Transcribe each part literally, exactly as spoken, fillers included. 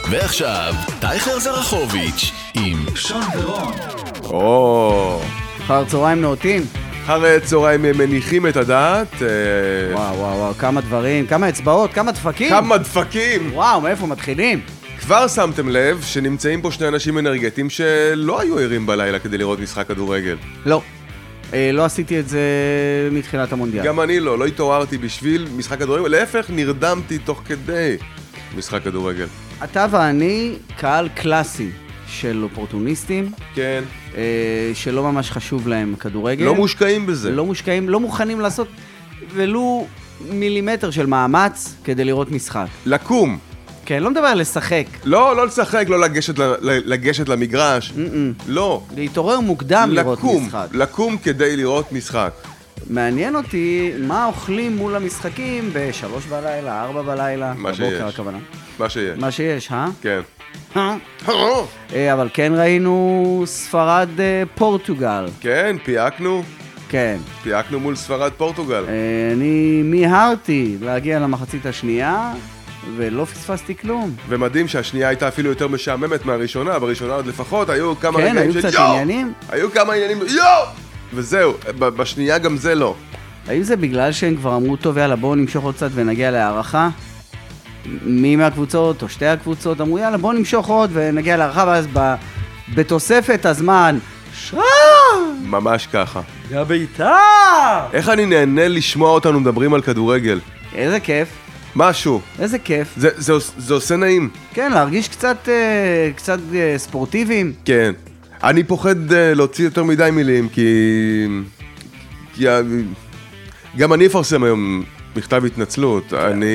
ועכשיו, טייכר זרחוביץ' עם שון ורון. או, אחר צהריים נאותים. אחר צהריים מניחים את הדעת. וואו, וואו, וואו, כמה דברים, כמה אצבעות, כמה דפקים. כמה דפקים. וואו, מאיפה מתחילים? כבר שמתם לב שנמצאים פה שני אנשים אנרגטיים שלא היו ערים בלילה כדי לראות משחק כדורגל. לא. לא עשיתי את זה מתחילת המונדיאל. גם אני לא, לא התעוררתי בשביל משחק כדורגל, להפך נרדמתי תוך כדי משחק כדורגל. אתה ואני קהל קלאסי של אופורטוניסטים. כן. שלא ממש חשוב להם כדורגל. לא מושקעים בזה. לא מושקעים, לא מוכנים לעשות ולו מילימטר של מאמץ כדי לראות משחק. לקום. כן, לא מדבר על לשחק. לא, לא לשחק, לא לגשת, לגשת למגרש. לא. להתעורר מוקדם לראות משחק. לקום כדי לראות משחק. מעניין אותי מה אוכלים מול המשחקים בשלוש בלילה, ארבע בלילה. מה שיש. הכוונה. מה שיש. מה שיש, אה? כן. אבל כן ראינו ספרד פורטוגל. כן, פייקנו. כן. פייקנו מול ספרד פורטוגל. אני מיהרתי להגיע למחצית השנייה, ולא פספסתי כלום. ומדהים שהשנייה הייתה אפילו יותר משעממת מהראשונה, בראשונה עוד לפחות היו כמה כן, רגעים היו של קצת יו! עניינים. היו כמה עניינים, יו! וזהו, בשנייה גם זה לא. האם זה בגלל שהם כבר אמרו, טוב, יאללה, בואו נמשוך עוד קצת ונגיע להערכה? מי מהקבוצות או שתי הקבוצות אמרו, יאללה, בואו נמשוך עוד ונגיע להערכה, ואז ב... בתוספת הזמן, שרם! ממש ככה. יא ביתר! איך אני נהנה לשמוע אותנו מדברים על כדורגל? איזה כיף. משהו. איזה כיף. זה, זה, זה עושה נעים. כן, להרגיש קצת, קצת ספורטיביים. כן. אני פוחד להוציא יותר מדי מילים, כי... כי... גם אני אפרסם היום מכתב התנצלות. אני...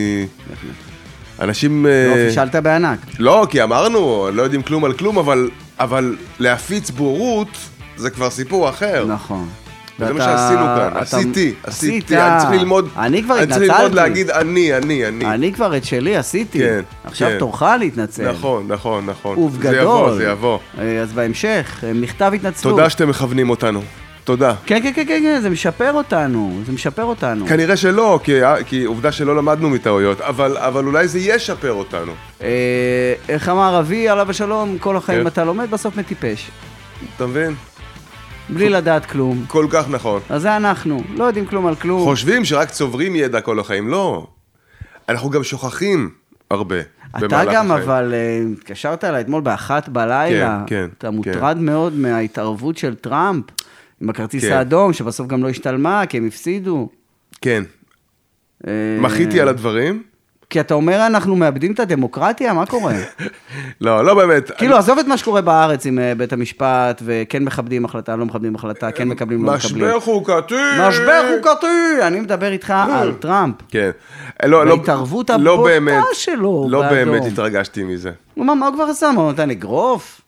אנשים... לא, פישלת בענק. לא, כי אמרנו, לא יודעים כלום על כלום, אבל, אבל להפיץ בורות זה כבר סיפור אחר. נכון. וזה מה שעשינו כאן. עשיתי, עשיתי. אני צריך ללמוד... אני כבר התנצלתי. אני צריך ללמוד להגיד אני, אני, אני. אני כבר את שלי עשיתי. כן. עכשיו תורך להתנצל. נכון, נכון, נכון. ובגדול. זה יבוא, זה יבוא. אז בהמשך, מכתב התנצלות. תודה שאתם מכוונים אותנו. תודה. כן, כן, כן, כן, זה משפר אותנו, זה משפר אותנו. כנראה שלא, כי, כי עובדה שלא למדנו מטעויות, אבל, אבל אולי זה ישפר אותנו. אה, איך אמר אבי, עליו השלום, כל החיים אתה לומד, בסוף מטיפש. אתה מבין? בלי לדעת כלום. כל כך נכון. אז זה אנחנו, לא יודעים כלום על כלום. חושבים שרק צוברים ידע כל החיים, לא. אנחנו גם שוכחים הרבה. אתה גם, אבל התקשרת אליי אתמול באחת בלילה. כן, כן. אתה מוטרד מאוד מההתערבות של טראמפ. עם הכרטיס האדום, שבסוף גם לא השתלמה, כי הם הפסידו. כן. מחיתי על הדברים. כי אתה אומר, אנחנו מאבדים את הדמוקרטיה, מה קורה? לא, לא באמת. כאילו, עזוב את מה שקורה בארץ עם בית המשפט, וכן מכבדים החלטה, לא מכבדים החלטה, כן מקבלים, לא מקבלים. משבר חוקתי! משבר חוקתי! אני מדבר איתך על טראמפ. כן. וההתערבות הבוטה שלו. לא באמת התרגשתי מזה. מה הוא כבר עשה? מה הוא נתן אגרוף?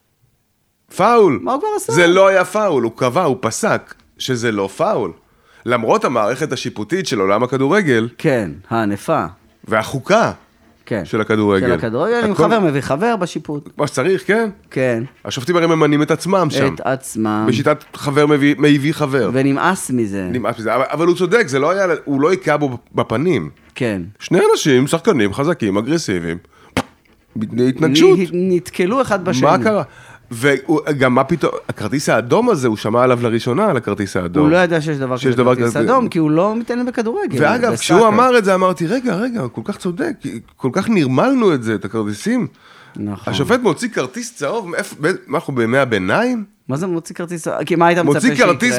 פאול. מה הוא כבר עשה? זה לא היה פאול, הוא קבע, הוא פסק שזה לא פאול. למרות המערכת השיפוטית של עולם הכדורגל. כן, הענפה. והחוקה כן. של הכדורגל. של הכדורגל, עם חבר מביא חבר בשיפוט. מה שצריך, כן? כן. השופטים הרי ממנים את עצמם שם. את עצמם. בשיטת חבר מביא, מביא חבר. ונמאס מזה. נמאס מזה, אבל, אבל הוא צודק, זה לא היה, הוא לא יקע בו בפנים. כן. שני אנשים, שחקנים, חזקים, אגרסיביים, התנגשות. נתקלו אחד בשני. מה קרה? וגם מה פתאום, הכרטיס האדום הזה, הוא שמע עליו לראשונה על הכרטיס האדום. הוא לא ידע שיש דבר כזה כרטיס אדום, כי הוא לא מתעניין בכדורגל. ואגב, כשהוא אמר את זה, אמרתי, רגע, רגע, הוא כל כך צודק, כל כך נרמלנו את זה, את הכרטיסים. נכון. השופט מוציא כרטיס צהוב, מה אנחנו בימי הביניים? מה זה מוציא כרטיס צהוב? כי מה היית מצפה שיקרה? מוציא כרטיס...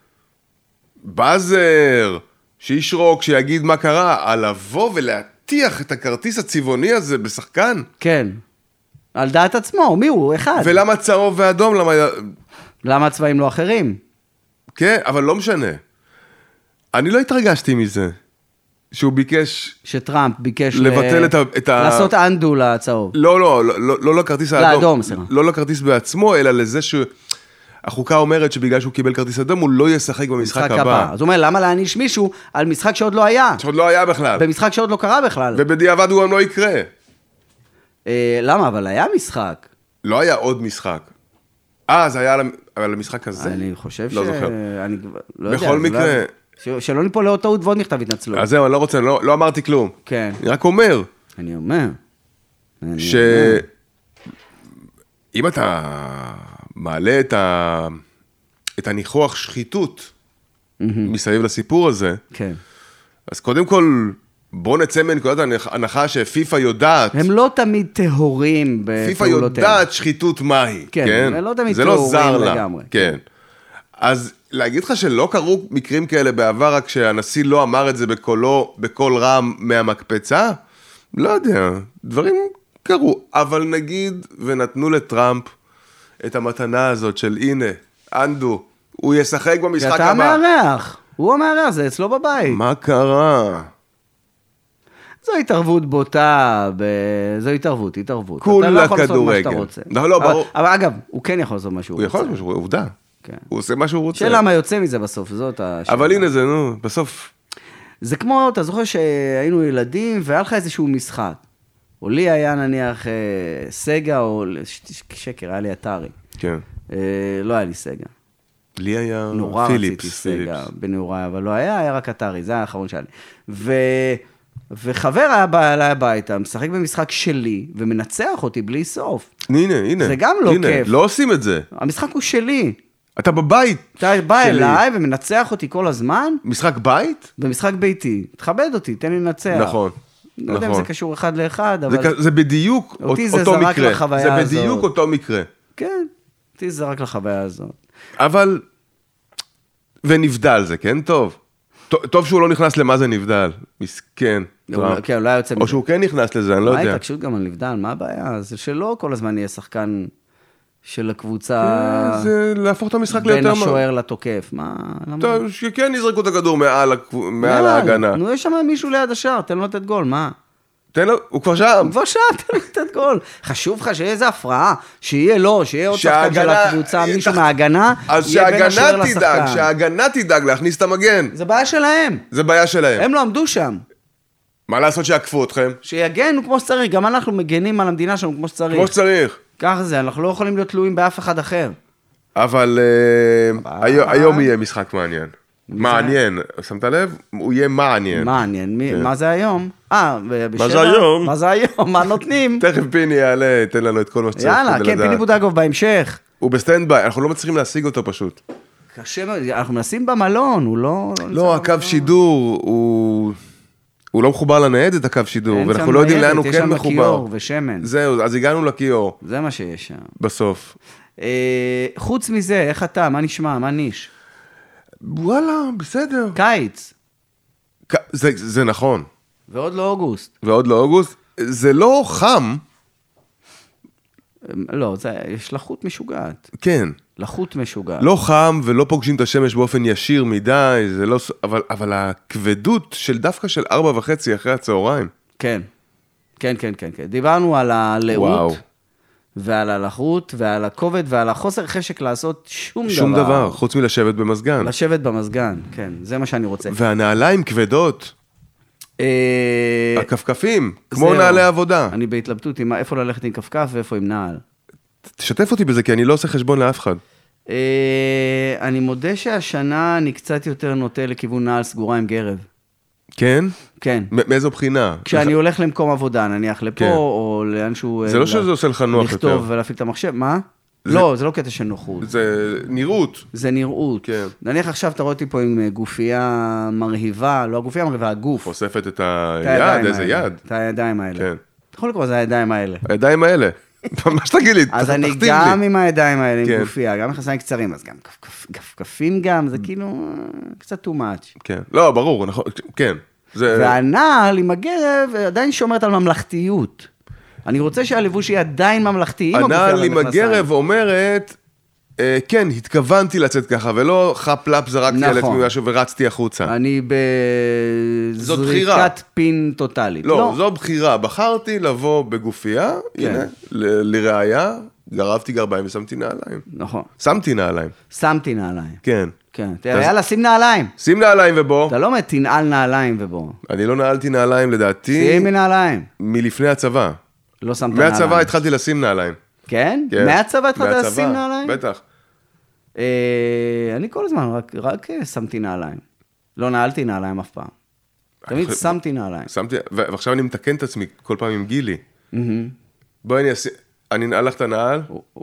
בזר, שישרוק, שיגיד מה קרה, על לבוא ולהטיח את הכרטיס הצבעוני הזה בשחקן. כן. על דעת עצמו, מי הוא? אחד. ולמה צהוב ואדום? למה... למה הצבעים לא אחרים? כן, אבל לא משנה. אני לא התרגשתי מזה. שהוא ביקש... שטראמפ ביקש... לבטל ל... את ה... את ה... לעשות אנדו לצהוב. לא, לא, לא, לא, לא לכרטיס האדום. לאדום, סליחה. לא לכרטיס בעצמו, אלא לזה שהחוקה אומרת שבגלל שהוא קיבל כרטיס אדום, הוא לא ישחק במשחק הבא. הבא. אז הוא אומר, למה להעניש מישהו על משחק שעוד לא היה? שעוד לא היה בכלל. במשחק שעוד לא קרה בכלל. ובדיעבד הוא גם לא יקרה. למה? אבל היה משחק. לא היה עוד משחק. אה, זה היה על המשחק הזה? אני חושב ש... לא זוכר. אני לא יודע. בכל מקרה... שלא ניפול לעוד טעות ועוד מכתב התנצלות. אז זהו, אני לא רוצה, לא אמרתי כלום. כן. אני רק אומר. אני אומר. שאם אתה מעלה את, ה... את הניחוח שחיתות מסביב לסיפור הזה, כן. אז קודם כל, בוא נצא מנקודת הנחה שפיפה יודעת... הם לא תמיד טהורים בפעולותיהם. פיפה יודעת שחיתות מהי, כן? כן? הם לא תמיד זה לא זר טהורים לה, לגמרי. כן. אז להגיד לך שלא קרו מקרים כאלה בעבר, רק שהנשיא לא אמר את זה בקולו, בקול רם מהמקפצה? לא יודע, דברים קרו. אבל נגיד, ונתנו לטראמפ את המתנה הזאת של הנה, אנדו, הוא ישחק במשחק אתה הבא. אתה מארח, הוא המארח, זה אצלו בבית. מה קרה? זו התערבות בוטה, ב... זו התערבות, התערבות. כולה אתה לא יכול לעשות מה כדורגל. שאתה רוצה. לא, לא, ברור. אבל, אבל אגב, הוא כן יכול לעשות מה שהוא הוא רוצה. יכול לעשות משהו, עובדה. כן. הוא עושה מה שהוא רוצה. שאלה מה יוצא מזה בסוף, זאת השאלה. אבל הנה זה, נו, בסוף. זה כמו, אתה זוכר שהיינו ילדים והיה לך איזשהו משחק. או לי היה נניח אה, סגה, או שקר, היה לי אתרי. כן. אה, לא היה לי סגה. לי היה נורא פיליפס. רציתי סגה בנעוריי, אבל לא היה, היה רק אתרי, זה היה האחרון שלי. ו... וחבר היה בא אליי הביתה, משחק במשחק שלי, ומנצח אותי בלי סוף. הנה, הנה. זה גם לא הנה, כיף. לא עושים את זה. המשחק הוא שלי. אתה בבית אתה בא שלי. אליי ומנצח אותי כל הזמן, משחק בית? במשחק ביתי. תכבד אותי, תן לי לנצח. נכון. לא יודע אם נכון. זה קשור אחד לאחד, אבל... זה, זה בדיוק אותי זה אותו זרק מקרה. לחוויה זה הזאת. בדיוק אותו מקרה. כן, אותי זה רק לחוויה הזאת. אבל, ונבדל זה, כן? טוב. טוב, טוב שהוא לא נכנס למה זה נבדל. מסכן. טראמפ. כן, אולי יוצא... או שהוא כן נכנס לזה, אני לא מה יודע. ההתעקשות גם על נבדל? מה הבעיה? זה שלא כל הזמן יהיה שחקן של הקבוצה... כן, זה להפוך את המשחק בין ליותר... השוער לתוקף. מה? למה? טוב, שכן יזרקו את הכדור מעל, הקב- מעל ההגנה. נו, יש שם מישהו ליד השער, תן לו לתת גול, מה? תן לו, הוא כבר שם. כבר שם, תן לו לתת גול. חשוב לך שיהיה איזה הפרעה, שיהיה לא, שיהיה עוד שחקן של שההגנה- הקבוצה, מישהו תח- מההגנה, אז יהיה בין השוער שההגנה תדאג, לשחקן. שההגנה תדאג להכניס את המגן. זה בעיה שלהם. זה בעיה שלהם. הם לא עמדו שם. מה לעשות שיעקפו אתכם? שיגנו כמו שצריך, גם אנחנו מגנים על המדינה שלנו כמו שצריך. כמו שצריך. ככה זה, אנחנו לא יכולים להיות תלויים באף אחד אחר. אבל אה, היום- היום יהיה משחק מעניין. מעניין, שמת לב? הוא יהיה מעניין. מעניין, מי- מה זה היום? אה, בשבע? זה היום? מה זה היום? מה נותנים? תכף פיני יעלה, ייתן לנו את כל מה שצריך. יאללה, כדי כן, לדעת. פיני בודגוב בהמשך. הוא בסטנד ביי, אנחנו לא מצליחים להשיג אותו פשוט. קשה מאוד, אנחנו מנסים במלון, הוא לא... לא, הקו שידור הוא... הוא לא מחובר לניידת, הקו שידור, אין ואנחנו שם לא יודעים ניידת, לאן הוא יש כן שם מחובר. כיור ושמן. זהו, אז הגענו לכיור, זה מה שיש שם. בסוף. אה, חוץ מזה, איך אתה? מה נשמע? מה ניש? וואלה, בסדר. קיץ, ק- זה, זה נכון, ועוד לא אוגוסט. ועוד לא אוגוסט. זה לא חם, לא, זה, יש לחות משוגעת. כן. לחות משוגעת. לא חם ולא פוגשים את השמש באופן ישיר מדי, זה לא... אבל, אבל הכבדות של דווקא של ארבע וחצי אחרי הצהריים. כן, כן, כן, כן, כן. דיברנו על הלאות, וואו. ועל הלחות, ועל הכובד, ועל החוסר חשק לעשות שום דבר. שום דבר, חוץ מלשבת במזגן. לשבת במזגן, כן, זה מה שאני רוצה. והנעליים כבדות, אה, הכפכפים, כמו זהו. נעלי עבודה. אני בהתלבטות עם איפה ללכת עם כפכף ואיפה עם נעל. תשתף אותי בזה, כי אני לא עושה חשבון לאף אחד. אה, אני מודה שהשנה אני קצת יותר נוטה לכיוון נעל סגורה עם גרב. כן? כן. מ- מאיזו בחינה? כשאני הולך למקום עבודה, נניח לפה, כן. או לאנשהו... זה לא שזה עושה לך נוח יותר. לכתוב ולהפעיל את המחשב, מה? לא, זה לא קטע של נוחות. זה נראות. זה נראות. כן. נניח עכשיו אתה רואה אותי פה עם גופייה מרהיבה, לא הגופייה מרהיבה, הגוף. אוספת את את הידיים היד, איזה האלה. יד. את הידיים האלה. כן. אתה יכול לקרוא, זה הידיים האלה. הידיים האלה. מה שתגיד לי, אז ת- אני תכתיב גם לי. עם הידיים האלה, כן. עם גופייה, גם מכנסיים קצרים, אז גם כפכפים גם, זה כאילו אה, קצת too much. כן. לא, ברור, נכון, כן. זה... והנעל עם הגרב עדיין שומרת על ממלכתיות. אני רוצה שהלבוש יהיה עדיין ממלכתי. עם הגופייה הנעל עם והמכנסיים. הגרב אומרת, אה, כן, התכוונתי לצאת ככה, ולא חפלפ זרקתי על נכון. עצמי משהו ורצתי החוצה. אני זאת בחירה. בזריקת פין טוטלית. לא, זו בחירה. בחרתי לבוא בגופייה, כן. הנה, ל- לראיה, גרבתי גרביים ושמתי נעליים. נכון. שמתי נעליים, שמתי נעליים. כן. כן. תראה, יאללה, שים נעליים. שים נעליים ובוא. אתה לא אומר, תנעל נעליים ובוא. אני לא נעלתי נעליים לדעתי, שימי נעליים. מלפני הצבא. לא שמת נעליים. מהצבא התחלתי לשים נעליים. כן? כן. מהצבא התחלת מהצבא, לשים נעליים? בטח. אה, אני כל הזמן רק, רק אה, שמתי נעליים. לא נעלתי נעליים אף פעם. תמיד חושב- שמתי נעליים. שמתי, ו- ועכשיו אני מתקן את עצמי כל פעם עם גילי. מהמם. בואי אני אעשה... אני נעל לך את הנעל?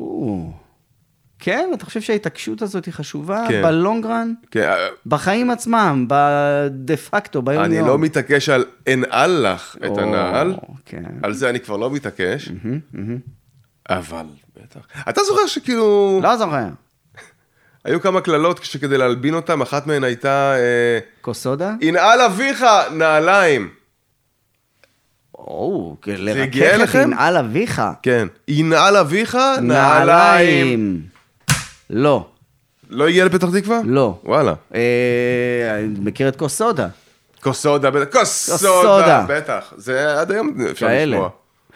כן, אתה חושב שההתעקשות הזאת היא חשובה? כן. בלונגרן? כן. בחיים עצמם, בדה פקטו, ביום יום. אני לא מתעקש על אנעל לך את הנעל. כן. על זה אני כבר לא מתעקש. אבל, בטח. אתה זוכר שכאילו... לא זוכר. היו כמה כללות שכדי להלבין אותם, אחת מהן הייתה... כוסודה? אנעל אביך, נעליים. או, זה הגיע אליכם? אנעל אביך. כן. אנעל אביך, נעליים. נעליים. לא. לא הגיע לפתח תקווה? לא. וואלה. אני מכיר את כוסודה. כוסודה, בטח. כוסודה, בטח. זה עד היום אפשר לשמוע.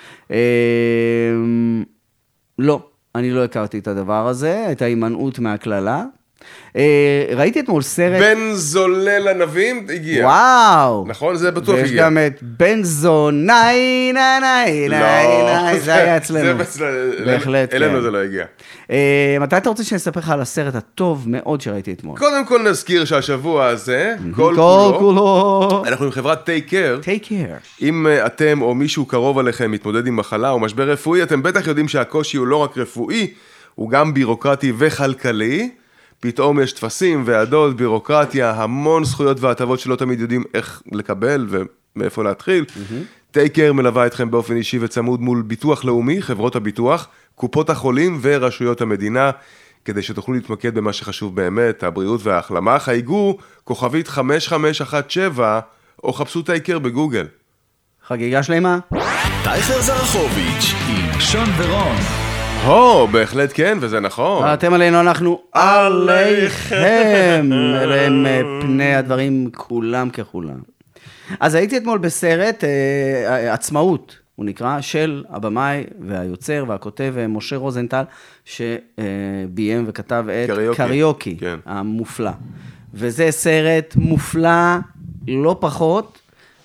לא, אני לא הכרתי את הדבר הזה, את ההימנעות מהכללה. ראיתי אתמול סרט... בן זולל הנבים הגיע. וואו. נכון? זה בטוח הגיע. ויש גם את בן זו ניי ניי ניי ניי, זה היה אצלנו. בהחלט, כן. אלינו זה לא הגיע. מתי אתה רוצה שנספר לך על הסרט הטוב מאוד שראיתי אתמול? קודם כל נזכיר שהשבוע הזה, כל כולו, אנחנו עם חברת Take Care. Take Care. אם אתם או מישהו קרוב עליכם מתמודד עם מחלה או משבר רפואי, אתם בטח יודעים שהקושי הוא לא רק רפואי, הוא גם בירוקרטי וכלכלי. פתאום יש תפסים, ועדות, בירוקרטיה, המון זכויות והטבות שלא תמיד יודעים איך לקבל ומאיפה להתחיל. Take Care מלווה אתכם באופן אישי וצמוד מול ביטוח לאומי, חברות הביטוח, קופות החולים ורשויות המדינה, כדי שתוכלו להתמקד במה שחשוב באמת, הבריאות וההחלמה. חייגו כוכבית חמש חמש אחת שבע, או חפשו Take Care בגוגל. חגיגה שלמה. טייכר זרחוביץ' עם שון ורון. הו, בהחלט כן, וזה נכון. אתם עלינו, אנחנו עליכם. אלה הם פני הדברים כולם ככולם. אז הייתי אתמול בסרט עצמאות, הוא נקרא, של הבמאי והיוצר והכותב משה רוזנטל, שביים וכתב את קריוקי, המופלא. וזה סרט מופלא, לא פחות,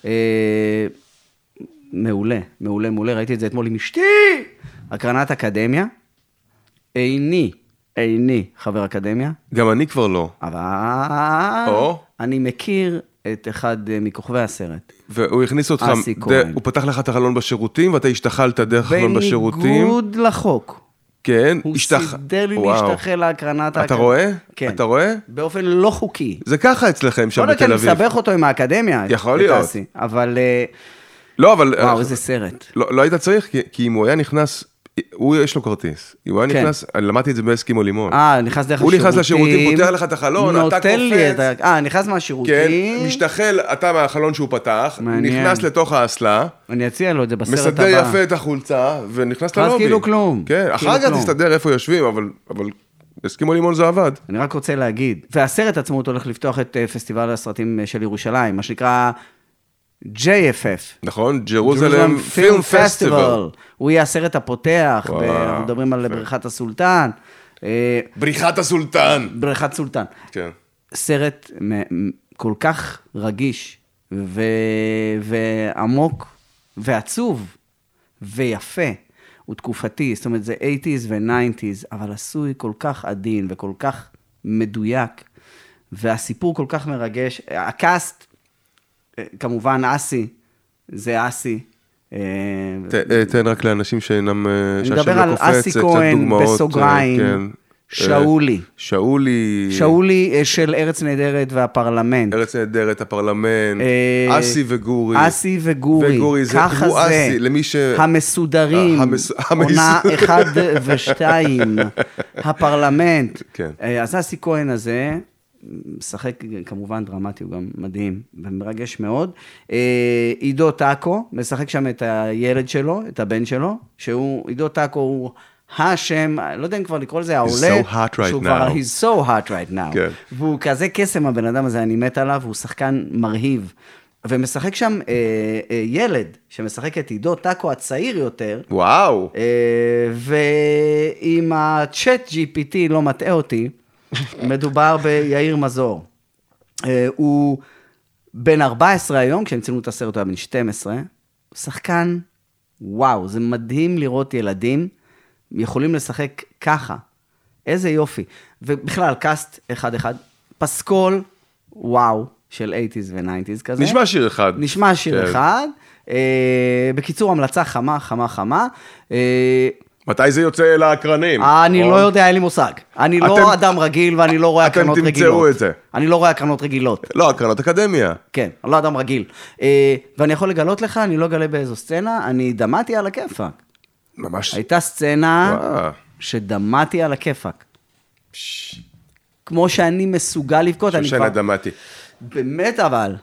מעולה, מעולה, מעולה. ראיתי את זה אתמול עם אשתי. הקרנת אקדמיה, איני, איני חבר אקדמיה. גם אני כבר לא. אבל או? אני מכיר את אחד מכוכבי הסרט. והוא הכניס אותך, הוא פתח לך את החלון בשירותים, ואתה השתחלת דרך החלון בשירותים. בניגוד לחוק. כן. הוא סידר לי להשתחל להקרנת האקדמיה. אתה רואה? כן. אתה רואה? באופן לא חוקי. זה ככה אצלכם שם בתל אביב. אני מסבך אותו עם האקדמיה. יכול להיות. אבל... לא, אבל... וואו, איזה סרט. לא, לא היית צריך, כי, כי אם הוא היה נכנס, הוא יש לו כרטיס. אם הוא היה נכנס, אני למדתי את זה באסקימו לימון. אה, נכנס דרך השירותים. הוא נכנס לשירותים, פותח לך את החלון, אתה קופץ. אה, נכנס מהשירותים. כן, משתחל, אתה מהחלון שהוא פתח, נכנס לתוך האסלה. אני אציע לו את זה בסרט הבא. מסדר יפה את החולצה, ונכנס ללובי. אז כאילו כלום. כן, אחר כך תסתדר איפה יושבים, אבל, אבל אסקימו לימון זה עבד. אני רק רוצה להגיד, והסרט עצמו הולך לפתוח את פסטיבל הסרטים של ירושלים, מה שנקרא ג'יי אף אף. נכון, ג'רוזלם פילם פסטיבל. הוא יהיה הסרט הפותח, אנחנו מדברים על בריכת הסולטן. בריכת הסולטן. בריכת סולטן. כן. סרט כל כך רגיש ועמוק ועצוב ויפה. הוא תקופתי, זאת אומרת זה שמונים ו-תשעים, אבל עשוי כל כך עדין וכל כך מדויק, והסיפור כל כך מרגש. הקאסט, כמובן אסי, זה אסי. תן רק לאנשים שאינם, אני מדבר על אסי כהן בסוגריים, שאולי. שאולי. שאולי של ארץ נהדרת והפרלמנט. ארץ נהדרת, הפרלמנט. אסי וגורי. אסי וגורי. וגורי, זה הוא אסי, למי ש... המסודרים. עונה אחד ושתיים. הפרלמנט. אז אסי כהן הזה... משחק כמובן דרמטי, הוא גם מדהים ומרגש מאוד. עידו טאקו, משחק שם את הילד שלו, את הבן שלו, שהוא, עידו טאקו הוא השם, לא יודע אם כבר לקרוא לזה, העולה. He's so hot right now. כבר, he's so hot right now. כן. והוא כזה קסם, הבן אדם הזה, אני מת עליו, הוא שחקן מרהיב. ומשחק שם אה, אה, ילד, שמשחק את עידו טאקו הצעיר יותר. וואו. אה, ועם הצ'אט ג'י פי טי לא מטעה אותי, מדובר ביאיר מזור. הוא בן ארבע עשרה היום, כשהם צילמו את הסרט, הוא היה בן שתים עשרה, שחקן, וואו, זה מדהים לראות ילדים, יכולים לשחק ככה, איזה יופי. ובכלל, קאסט אחד אחד, פסקול, וואו, של שמונים ו-תשעים כזה. נשמע שיר אחד. נשמע שיר אחד. בקיצור, המלצה חמה, חמה, חמה. מתי זה יוצא להקרנים? אני לא יודע, אין לי מושג. אני לא אדם רגיל ואני לא רואה הקרנות רגילות. אתם תמצאו את זה. אני לא רואה הקרנות רגילות. לא, הקרנות אקדמיה. כן, אני לא אדם רגיל. ואני יכול לגלות לך, אני לא אגלה באיזו סצנה, אני דמעתי על הכיפק. ממש. הייתה סצנה שדמעתי על הכיפק. כמו שאני מסוגל לבכות. שושנה דמעתי. באמת אבל.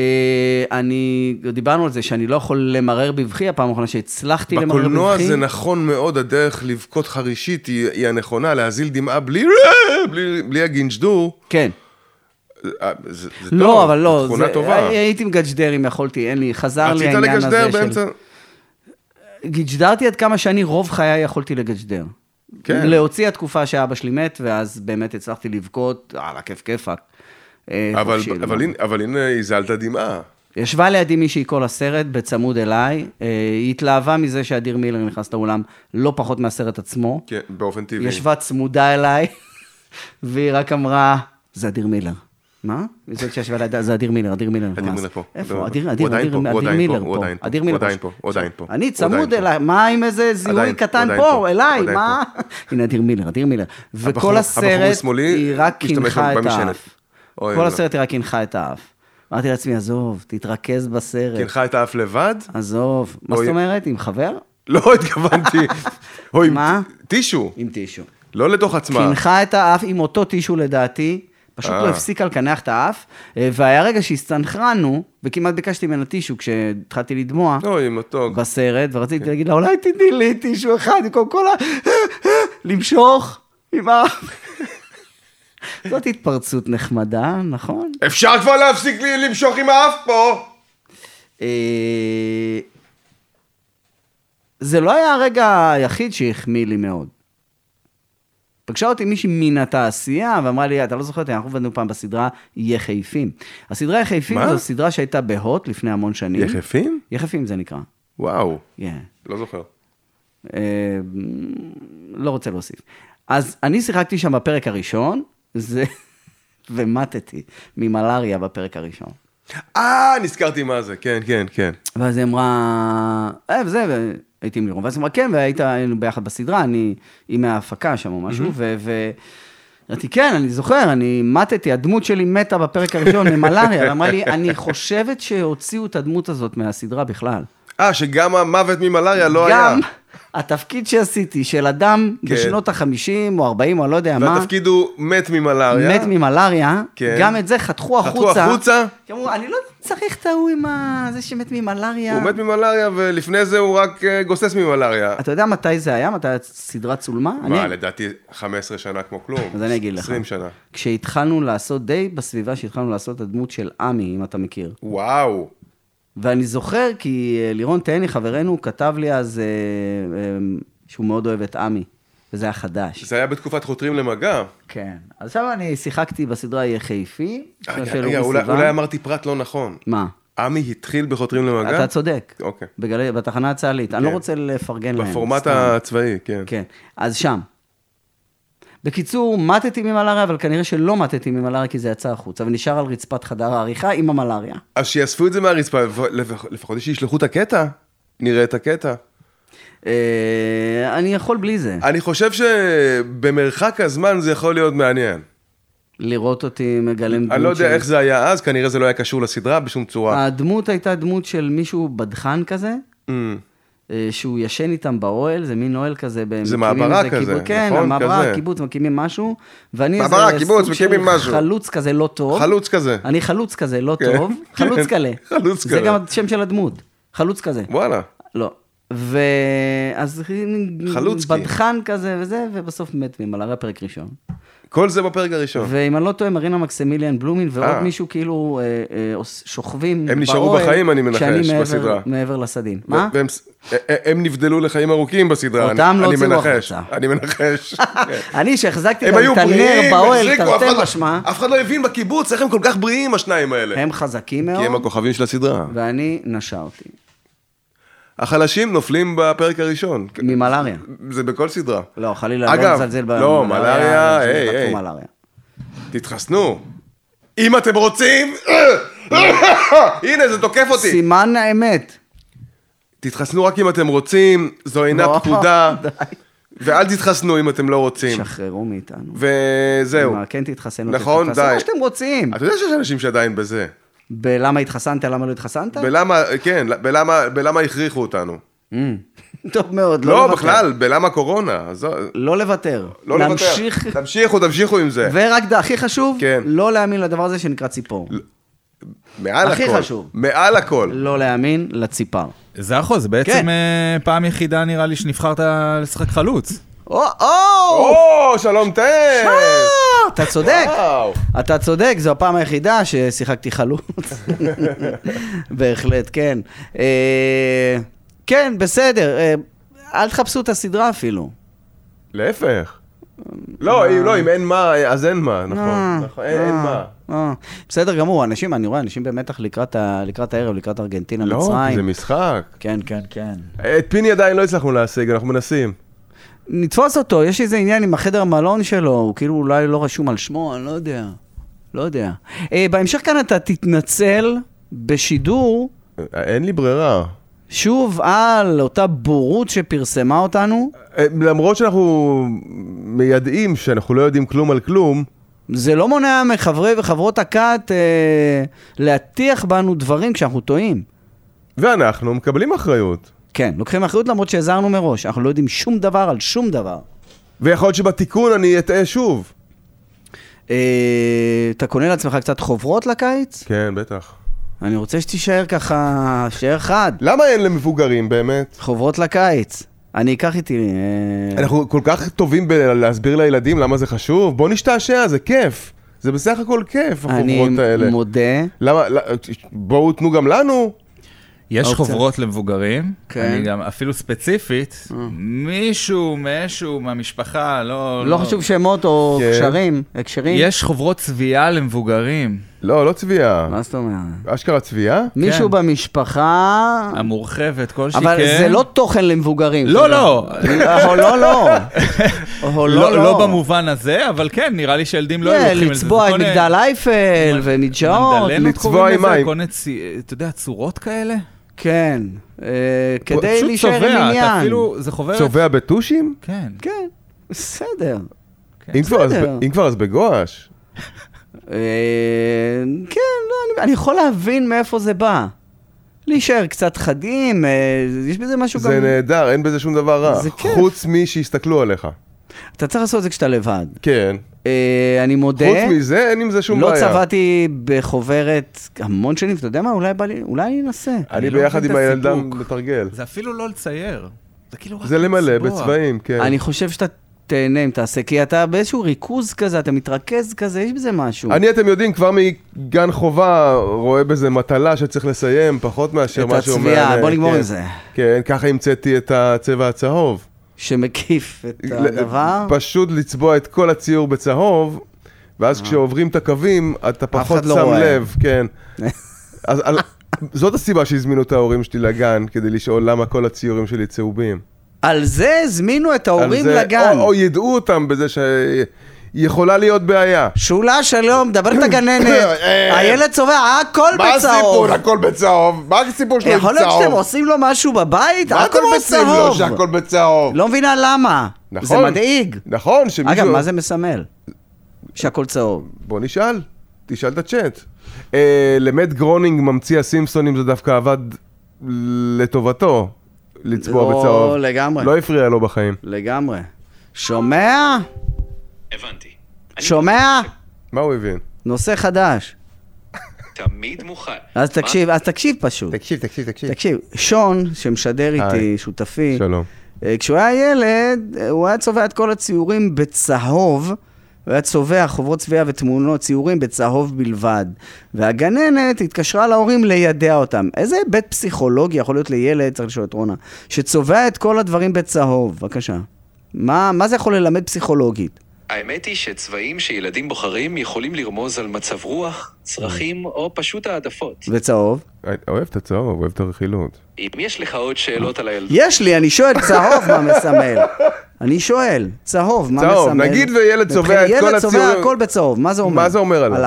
אני, דיברנו על זה שאני לא יכול למרר בבכי, הפעם האחרונה שהצלחתי למרר בבכי. בקולנוע זה נכון מאוד, הדרך לבכות חרישית היא, היא הנכונה, להזיל דמעה בלי, בלי, בלי הגינג'דור. כן. זה, זה לא, טוב, אבל לא, תכונה זה, טובה. הייתי מג'דר אם יכולתי, אין לי, חזר לי העניין הזה של... רצית לג'דר באמצע? ג'דרתי עד כמה שאני רוב חיי יכולתי לג'דר. כן. להוציא התקופה שאבא שלי מת, ואז באמת הצלחתי לבכות על הכיף כיפק. אבל, אבל, הנה, אבל הנה הזלת דמעה. ישבה לידי מישהי כל הסרט, בצמוד אליי, היא התלהבה מזה שאדיר מילר נכנס לאולם, לא פחות מהסרט עצמו. כן, באופן טבעי. ישבה צמודה אליי, והיא רק אמרה, זה אדיר מילר. מה? זאת שישבה לידי, זה אדיר מילר, אדיר מילר נכנס. אדיר מילר פה. איפה? אדיר, אדיר, אדיר, אדיר מילר פה. אדיר מילר פה. הוא עדיין פה. אני צמוד אליי, מה עם איזה זיהוי קטן פה, אליי, מה? הנה אדיר מילר, אדיר מילר. וכל הסרט היא רק קינחה את האף. כל הסרט היא רק קינחה את האף. אמרתי לעצמי, עזוב, תתרכז בסרט. קינחה את האף לבד? עזוב. מה זאת אומרת? עם חבר? לא התכוונתי. מה? טישו. עם טישו. לא לתוך עצמה. קינחה את האף עם אותו טישו לדעתי, פשוט לא הפסיקה לקנח את האף, והיה רגע שהסתנכרנו, וכמעט ביקשתי ממנה טישו כשהתחלתי לדמוע בסרט, ורציתי להגיד לה, אולי תדעי לי טישו אחד, במקום כל ה... למשוך עם האף. זאת התפרצות נחמדה, נכון? אפשר כבר להפסיק לי למשוך עם האף פה? זה לא היה הרגע היחיד שהחמיא לי מאוד. פגשה אותי מישהי מן התעשייה, ואמרה לי, אתה לא זוכר, אנחנו עבדנו פעם בסדרה יחפים. הסדרה יחפים זו סדרה שהייתה בהוט לפני המון שנים. יחפים? יחפים זה נקרא. וואו. לא זוכר. לא רוצה להוסיף. אז אני שיחקתי שם בפרק הראשון, זה... ומתתי ממלריה בפרק הראשון. אה, נזכרתי מה זה, כן, כן, כן. ואז היא אמרה, אה, וזה, והייתי עם לירון, ואז היא אמרה, כן, והיינו ביחד בסדרה, אני עם ההפקה שם או משהו, ואמרתי, כן, אני זוכר, אני מתתי, הדמות שלי מתה בפרק הראשון ממלריה, ואמרה לי, אני חושבת שהוציאו את הדמות הזאת מהסדרה בכלל. אה, שגם המוות ממלריה לא היה. גם התפקיד שעשיתי של אדם בשנות החמישים או ארבעים, או לא יודע מה. והתפקיד הוא מת ממלריה. מת ממלריה. גם את זה חתכו החוצה. חתכו החוצה. אמרו, אני לא צריך את ההוא עם זה שמת ממלריה. הוא מת ממלריה, ולפני זה הוא רק גוסס ממלריה. אתה יודע מתי זה היה? מתי הסדרה צולמה? מה, לדעתי חמש עשרה שנה כמו כלום. אז אני אגיד לך. עשרים שנה. כשהתחלנו לעשות, די בסביבה שהתחלנו לעשות את הדמות של עמי, אם אתה מכיר. וואו. ואני זוכר, כי לירון תהני, חברנו, כתב לי אז שהוא מאוד אוהב את עמי, וזה היה חדש. זה היה בתקופת חותרים למגע. כן. אז עכשיו אני שיחקתי בסדרה יחפי. רגע, אולי אמרתי פרט לא נכון. מה? עמי התחיל בחותרים למגע? אתה צודק. אוקיי. בתחנה הצה"לית. אני לא רוצה לפרגן להם. בפורמט הצבאי, כן. כן. אז שם. בקיצור, מתתי ממלריה, אבל כנראה שלא מתתי ממלריה, כי זה יצא החוצה, ונשאר על רצפת חדר העריכה עם המלריה. אז שיאספו את זה מהרצפה, לפחות שישלחו את הקטע, נראה את הקטע. אני יכול בלי זה. אני חושב שבמרחק הזמן זה יכול להיות מעניין. לראות אותי מגלם דמות. אני לא יודע איך זה היה אז, כנראה זה לא היה קשור לסדרה בשום צורה. הדמות הייתה דמות של מישהו בדחן כזה, שהוא ישן איתם באוהל, זה מין אוהל כזה. זה מעברה כזה, נכון? כן, מעברה, קיבוץ, מקימים משהו, ואני מעברה, קיבוץ, מקימים משהו. חלוץ כזה לא טוב. חלוץ כזה. אני חלוץ כזה לא טוב, חלוץ כזה. חלוץ כזה. זה גם השם של הדמות, חלוץ כזה. וואלה. לא. ואז בדחן כזה וזה, ובסוף מת ממלריה פרק ראשון. כל זה בפרק הראשון. ואם אני לא טועה, מרינה מקסימיליאן בלומין, ועוד מישהו כאילו שוכבים. הם נשארו בחיים, אני מנחש, בסדרה. מעבר לסדין. מה? הם נבדלו לחיים ארוכים בסדרה. אותם לא הוציאו החוצה. אני מנחש. אני שהחזקתי גם את הנר באוהל, תרתי משמע. אף אחד לא הבין בקיבוץ, איך הם כל כך בריאים השניים האלה. הם חזקים מאוד. כי הם הכוכבים של הסדרה. ואני נשרתי. החלשים נופלים בפרק הראשון. ממלריה. זה בכל סדרה. לא, חלילה, לא נזלזל במלריה. לא, מלריה, היי, היי. תתחסנו. אם אתם רוצים, הנה, זה תוקף אותי. סימן האמת. תתחסנו רק אם אתם רוצים, זו אינה פקודה. ואל תתחסנו אם אתם לא רוצים. שחררו מאיתנו. וזהו. מה, כן תתחסנו. נכון, תתחסנו די. מה שאתם רוצים. אתה יודע שיש אנשים שעדיין בזה. בלמה התחסנת, למה לא התחסנת? בלמה, כן, בלמה, בלמה הכריחו אותנו. טוב מאוד, לא לא, לוותר. בכלל, בלמה קורונה. לא לוותר. לא לוותר. להמשיך. תמשיכו, תמשיכו עם זה. ורק הכי חשוב, כן. לא להאמין לדבר הזה שנקרא ציפור. מעל הכל. הכי חשוב. מעל הכל. לא להאמין לציפר. זרחו, זה בעצם כן. אה, פעם יחידה נראה לי שנבחרת לשחק חלוץ. או, או! או, שלום תה! אתה צודק. וואו. אתה צודק, זו הפעם היחידה ששיחקתי חלוץ. בהחלט, כן. אה, כן, בסדר. אה, אל תחפשו את הסדרה אפילו. להפך. לא, אם לא, אם אין מה, אז אין מה, נכון. נכון, אין אין מה. אה, בסדר גמור, אנשים, אני רואה, אנשים במתח לקראת ה- לקראת הערב, לקראת ארגנטינה, לא, מצרים. זה משחק. כן, כן, כן. את פיני עדיין לא הצלחנו להשיג, אנחנו מנסים. נתפוס אותו, יש איזה עניין עם החדר מלון שלו, הוא כאילו אולי לא רשום על שמו, אני לא יודע. לא יודע. אה, בהמשך כאן אתה תתנצל בשידור, אין לי ברירה. שוב על אותה בורות שפרסמה אותנו, למרות שאנחנו מיידעים שאנחנו לא יודעים כלום על כלום, זה לא מונע מחברי וחברות הקאט אה, להטיח בנו דברים כשאנחנו טועים. ואנחנו מקבלים אחריות. כן, לוקחים אחריות למרות שהזהרנו מראש, אנחנו לא יודעים שום דבר על שום דבר. ויכול להיות שבתיקון אני אטעה שוב. אה, אתה קונה לעצמך קצת חוברות לקיץ? כן, בטח. אני רוצה שתישאר ככה, שער חד. למה אין למבוגרים באמת? חוברות לקיץ. אני אקח איתי... אה, אנחנו כל כך טובים בלהסביר לילדים למה זה חשוב. בוא נשתעשע, זה כיף. זה בסך הכל כיף, אני החוברות האלה. מודה. למה, לא, בואו תנו גם לנו. יש אופציה. חוברות למבוגרים, כן. אני גם אפילו ספציפית, מישהו, מישהו מהמשפחה, לא... לא חשוב שמות או כן. קשרים, הקשרים. יש חוברות צביעה למבוגרים, לא, לא צביעה. מה זאת אומרת? אשכרה צביעה? מישהו במשפחה... המורחבת, כל שכן. אבל זה לא תוכן למבוגרים. לא, לא. או לא, לא. או לא, לא, לא. לא במובן הזה, אבל כן, נראה לי שילדים לא כן, לוקחים את זה. לצבוע זה את כל מיני- מגדל אייפל ונדשאות. מנדלנות לצבוע קוראים עם לזה, מים. כל מיני, צי- אתה יודע, צורות כאלה? כן. אה, כדי פשוט להישאר צובע, עם אתה עניין. אפילו, זה חוברת... צובע בטושים? כן. כן, בסדר. אם כבר, אז בסדר. ב- אם כבר אז בגואש. אה, כן, לא, אני, אני יכול להבין מאיפה זה בא. להישאר קצת חדים, אה, יש בזה משהו זה גם... נהדר, אין בזה שום דבר רע. זה כיף. חוץ משיסתכלו עליך. אתה צריך לעשות את זה כשאתה לבד. כן. אה, אני מודה... חוץ מזה, אין עם זה שום לא בעיה. צבעתי בחוברת המון שנים, אתה יודע מה? אולי בא לי, אולי אני אנסה. אני לא ביחד מבין עם את הילדה הסיפוק. מתרגל. זה אפילו לא לצייר. זה כאילו רק זה למלא לצבוע. בצבעים, כן. אני חושב שאתה תהנה אם תעשה, כי אתה באיזשהו ריכוז כזה, אתה מתרכז כזה, יש בזה משהו. אני, אתם יודעים, כבר מגן חובה רואה בזה מטלה שצריך לסיים, פחות מאשר את משהו... הצביעה, מעניין. בוא נגמור כן. עם זה. כן, ככה המצאתי את הצבע הצהוב. שמקיף את הדבר. פשוט לצבוע את כל הציור בצהוב, ואז כשעוברים את הקווים, אתה פחות אחד לא שם רואה. לב, כן. אז על- זאת הסיבה שהזמינו את ההורים שלי לגן, כדי לשאול למה כל הציורים שלי צהובים. על זה הזמינו את על ההורים זה- לגן. או, או ידעו אותם בזה שיכולה להיות בעיה. שולה, שלום, דבר את הגננת. אה, הילד צובע, הכל מה הסיפור? בצהוב. הכל בצהוב. מה הסיפור שלו עם יכול להיות שאתם צהוב? עושים לו משהו בבית? מה הכל אתם עושים לו בצהוב. שהכל בצהוב? לא מבינה למה. נכון. זה מדאיג. נכון, שמישהו... אגב, מה זה מסמל? שהכל צהוב. בוא נשאל, תשאל את הצ'אט. אה, למט גרונינג ממציא הסימפסונים זה דווקא עבד לטובתו, לצבוע לא, בצהוב. לגמרי. לא הפריע לו בחיים. לגמרי. שומע? הבנתי. שומע? מה הוא הבין? נושא חדש. תמיד מוכן. אז תקשיב, אז תקשיב פשוט. תקשיב, תקשיב, תקשיב. תקשיב, שון, שמשדר איתי, היי. שותפי, שלום. אה, כשהוא היה ילד, אה, הוא היה צובע את כל הציורים בצהוב, הוא היה צובע חוברות צביעה ותמונות, ציורים בצהוב בלבד. והגננת התקשרה להורים לידע אותם. איזה היבט פסיכולוגי יכול להיות לילד, צריך לשאול את רונה, שצובע את כל הדברים בצהוב? בבקשה. מה, מה זה יכול ללמד פסיכולוגית? האמת היא שצבעים שילדים בוחרים יכולים לרמוז על מצב רוח, צרכים או פשוט העדפות. וצהוב? אוהב את הצהוב, אוהב את הרכילות. אם יש לך עוד שאלות על הילדות... יש לי, אני שואל, צהוב מה מסמל? אני שואל, צהוב, מה צהוב, מסמל? נגיד וילד צובע מבחינת- את כל ילד צובע הציורים- הכל בצהוב, מה זה אומר? מה זה אומר עליו?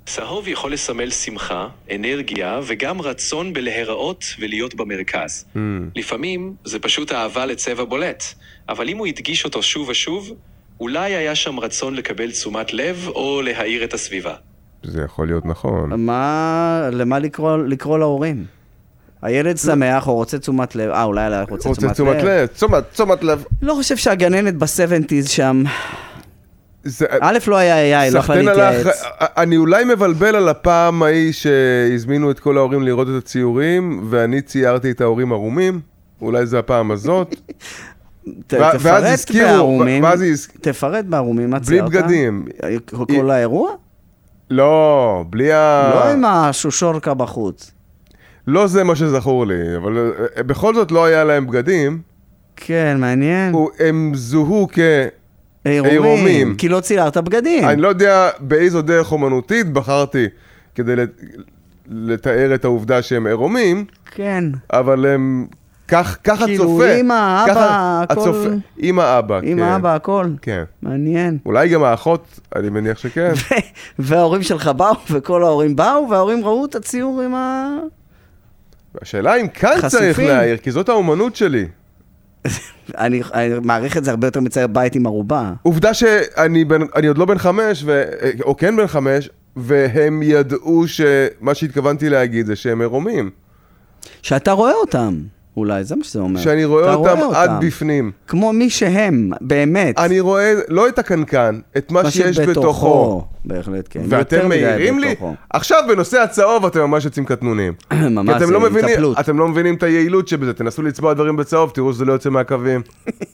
צהוב יכול לסמל שמחה, אנרגיה וגם רצון בלהיראות ולהיות במרכז. Mm. לפעמים זה פשוט אהבה לצבע בולט, אבל אם הוא הדגיש אותו שוב ושוב, אולי היה שם רצון לקבל תשומת לב או להאיר את הסביבה. זה יכול להיות נכון. מה, למה לקרוא, לקרוא להורים? הילד שמח או רוצה תשומת לב, אה אולי רוצה תשומת לב. רוצה תשומת לב, תשומת, תשומת לב. לא חושב שהגננת ב-שבעים שם... א' לא היה יאי, לא יכולה להתייעץ. אני אולי מבלבל על הפעם ההיא שהזמינו את כל ההורים לראות את הציורים, ואני ציירתי את ההורים ערומים, אולי זה הפעם הזאת. תפרט בערומים, תפרט בערומים, מה ציירת? בלי בגדים. כל האירוע? לא, בלי ה... לא עם השושורקה בחוץ. לא זה מה שזכור לי, אבל בכל זאת לא היה להם בגדים. כן, מעניין. הם זוהו כ... עירומים, כי לא ציירת בגדים. אני לא יודע באיזו דרך אומנותית בחרתי כדי לתאר את העובדה שהם עירומים. כן. אבל הם, כך הצופה. כאילו אמא, אבא, הכל. אמא, אבא, כן. אמא, אבא, הכל. כן. מעניין. אולי גם האחות, אני מניח שכן. וההורים שלך באו, וכל ההורים באו, וההורים ראו את הציור עם ה... השאלה אם כאן צריך להעיר, כי זאת האומנות שלי. אני, אני מעריך את זה הרבה יותר מצייר בית עם ערובה. עובדה שאני בן, אני עוד לא בן חמש, ו, או כן בן חמש, והם ידעו שמה שהתכוונתי להגיד זה שהם עירומים. שאתה רואה אותם, אולי, זה מה שזה אומר. שאני רואה אותם, רואה עד אותם. בפנים. כמו מי שהם, באמת. אני רואה לא את הקנקן, את מה, מה שיש בתוכו. בתוכו. בהחלט, כן. ואתם מעירים לי, עכשיו בנושא הצהוב אתם ממש יוצאים קטנונים. ממש, אתם לא מבינים, אתם לא מבינים את היעילות שבזה, תנסו לצבוע דברים בצהוב, תראו שזה לא יוצא מהקווים.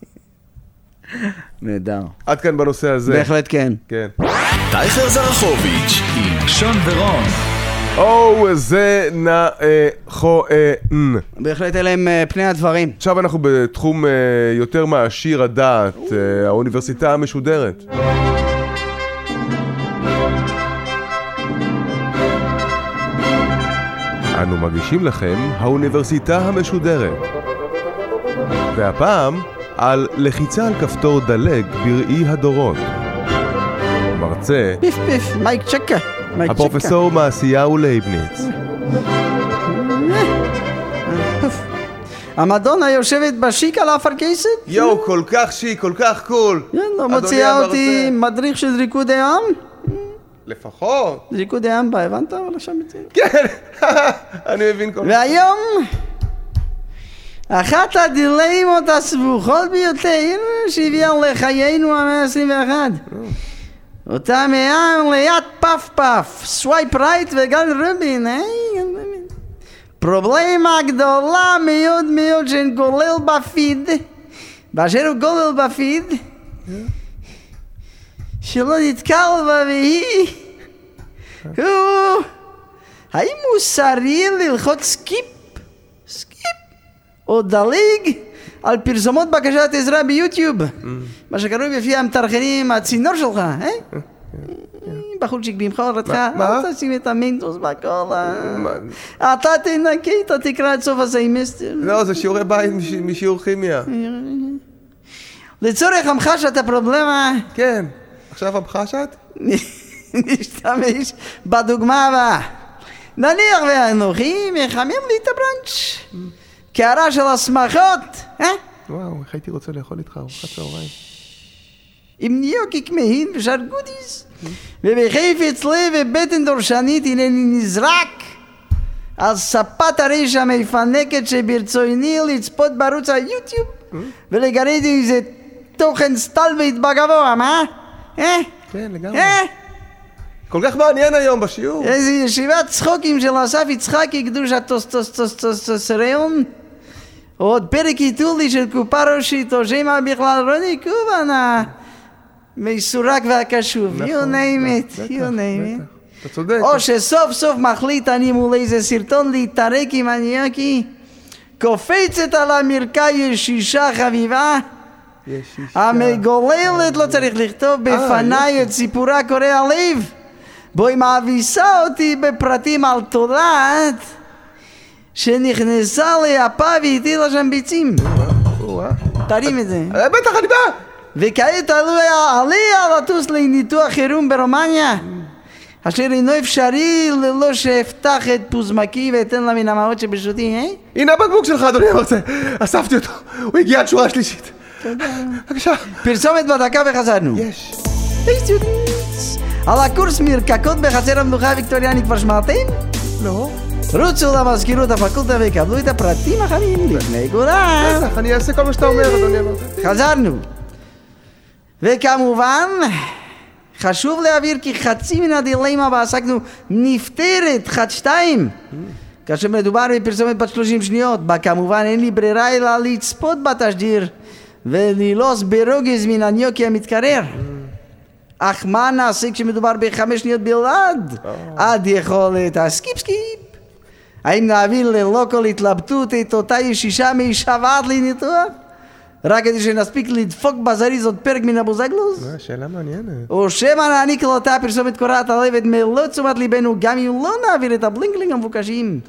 נהדר. עד כאן בנושא הזה. בהחלט כן. כן. טייכר זרחוביץ' עם שון ורון. או, זה נכון. בהחלט אלה הם פני הדברים. עכשיו אנחנו בתחום יותר מעשיר הדעת, האוניברסיטה המשודרת. אנו מגישים לכם האוניברסיטה המשודרת. והפעם על לחיצה על כפתור דלג בראי הדורות. מרצה פיף פיף, מייק צ'קה. הפרופסור מעשיהו לייבניץ. המדונה יושבת בשיק על האפרכסת? יואו, כל כך שיק, כל כך קול. לא מוציאה אותי מדריך של ריקודי עם? לפחות. ריקודי עם בה, הבנת? אבל עכשיו מציע. כן, אני מבין כל כך. והיום, אחת הדילמות הסבוכות ביותר שהביאה לחיינו המאה ה-עשרים ואחת. אותה מאה ליד פף פף, סווייפ רייט וגל רובין, אה? פרובלמה גדולה מאוד מאוד שגולל בפיד, באשר הוא גולל בפיד, שלא נתקל בה והיא, הוא, האם מוסרי ללחוץ סקיפ, סקיפ, או דליג, על פרסומות בקשת עזרה ביוטיוב, מה שקרוי בפי המתרחנים הצינור שלך, אה? בחולצ'יק במחור אותך, אל תשים את המינטוס בכל ה... אתה תנקי, אתה תקרא את סוף הסיימסטר. לא, זה שיעורי בית משיעור כימיה. לצורך המחשת הפרובלמה... כן, עכשיו המחשת? נשתמש בדוגמה הבאה. נניח ואנוכי מחמם לי את הברנץ' קערה של הסמכות, אה? וואו, איך הייתי רוצה לאכול איתך ארוחת צהריים. עם ניוקי כמהין ושאר גודיס, ובחפץ לב ובטן דורשנית הנני נזרק על ספת הרשע המפנקת שברצוני לצפות בערוץ היוטיוב ולגרד איזה תוכן סטלבית בגבוה, מה? אה? כן, לגמרי. אה? כל כך מעניין היום בשיעור. איזה ישיבת צחוקים של אסף יצחקי, קדוש הטוסטוסטוסטוסטוסטריון. עוד פרק איתולי של קופה ראשית, או שמה בכלל רוני קובנה. מסורק והקשוב, you name it, you name it. אתה צודק. או שסוף סוף מחליט אני מול איזה סרטון להתערק עם הניוקי, קופצת על המרקע ישישה חביבה, המגוללת, לא צריך לכתוב בפניי את סיפורה קורע לב, בו היא מאביסה אותי בפרטים על תודעת שנכנסה ליפה והטילה שם ביצים. תרים את זה. בטח, אני בא. וכעת עליה לטוס לניתוח חירום ברומניה, אשר אינו אפשרי ללא שאפתח את פוזמקי ואתן לה מן המעות שבשותי, אה? הנה הבקבוק שלך, אדוני המרצה. אספתי אותו. הוא הגיע עד שורה שלישית. תודה. בבקשה. פרסומת בדקה וחזרנו. יש. על הקורס מרקקות בחצר המנוחה הוויקטוריאנית כבר שמעתם? לא. רוצו למזכירות הפקולטה ויקבלו את הפרטים החמים לפני גורל. בטח, אני אעשה כל מה שאתה אומר, אדוני המרצה. חזרנו. וכמובן, חשוב להבהיר כי חצי מן הדילמה בה עסקנו נפטרת חד שתיים. כאשר מדובר בפרסומת בת שלושים שניות, בה כמובן אין לי ברירה אלא לצפות בתשדיר וללעוס ברוגז מן הניוקי המתקרר. אך מה נעשה כשמדובר בחמש שניות בלבד? עד יכולת הסקיפ סקיפ. האם נעביר ללא כל התלבטות את אותה ישישה משוועת לניתוח? רק כדי שנספיק לדפוק בזריז עוד פרק מן הבוזגלוס? שאלה מעניינת. או שמא נעניק לאותה פרסומת קורעת הלב את מלוא תשומת ליבנו גם אם לא נעביר את הבלינקלינג המבוקשים.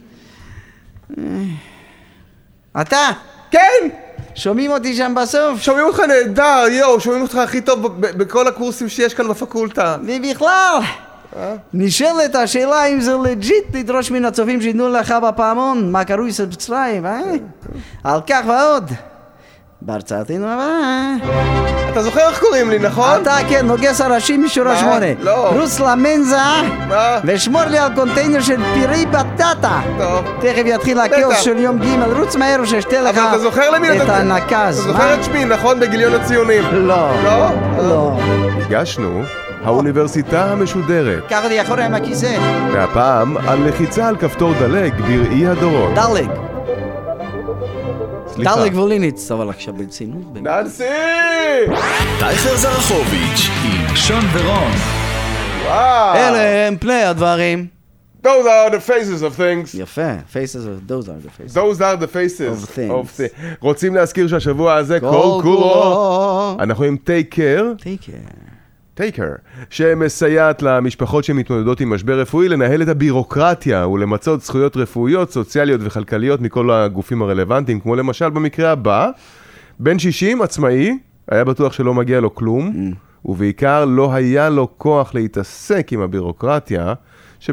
אתה? כן! שומעים אותי שם בסוף? שומעים אותך נהדר, יואו, שומעים אותך הכי טוב ב- ב- בכל הקורסים שיש כאן בפקולטה. ובכלל, נשאלת השאלה אם זה לג'יט לדרוש מן הצופים שיתנו לך בפעמון מה קרוי סאבסקרייב, אה? על כך ועוד. בהרצאתנו הבאה. אתה זוכר איך קוראים לי, נכון? אתה כן, נוגס הראשי משורה מה? שמונה. לא. רוץ למנזה מה? ושמור לי על קונטיינר של פירי בטטה. טוב. תכף יתחיל הכאוס בטח. של יום ג', רוץ מהר ושאשתה לך אבל אתה זוכר למי את אתה... הנקז. אתה זוכר את שמי, נכון? בגיליון הציונים. לא. לא? לא. הגשנו האוניברסיטה המשודרת. קח אותי אחורה עם הכיסא. והפעם על לחיצה על כפתור דלג בראי הדורות. דלג. סליחה. דלג ווליניץ. אבל עכשיו ברצינות. ננסי! טייכר זרחוביץ' עם שון ורון. וואו! אלה הם פני הדברים. Those are the faces of things. יפה. faces of those are the faces. Those are the faces Of things. the... רוצים להזכיר שהשבוע הזה כל כל כולו כולו. אנחנו עם Take Care, take care. Take Care, שמסייעת למשפחות שמתמודדות עם משבר רפואי לנהל את הבירוקרטיה ולמצות זכויות רפואיות, סוציאליות וכלכליות מכל הגופים הרלוונטיים, כמו למשל במקרה הבא, בן שישים, עצמאי, היה בטוח שלא מגיע לו כלום, mm. ובעיקר לא היה לו כוח להתעסק עם הבירוקרטיה, שזה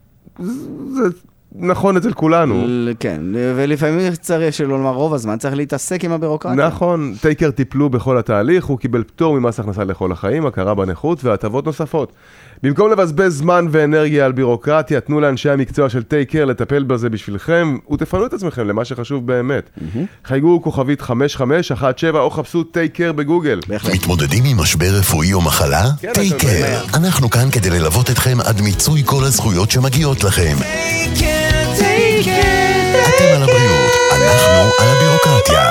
נכון אצל כולנו. כן, ולפעמים צריך שלא לומר רוב הזמן, צריך להתעסק עם הבירוקרטיה. נכון, טייקר טיפלו בכל התהליך, הוא קיבל פטור ממס הכנסה לכל החיים, הכרה בנכות והטבות נוספות. במקום לבזבז זמן ואנרגיה על בירוקרטיה, תנו לאנשי המקצוע של טייקר לטפל בזה בשבילכם, ותפנו את עצמכם למה שחשוב באמת. חייגו כוכבית חמש חמש אחת שבע או חפשו טייקר בגוגל. מתמודדים עם משבר רפואי או מחלה? כן, טייקר. אנחנו כאן כדי ללוות אתכם עד מיצוי כל הזכויות שמגיעות לכם. אתם על הבריאות, אנחנו על הבירוקרטיה.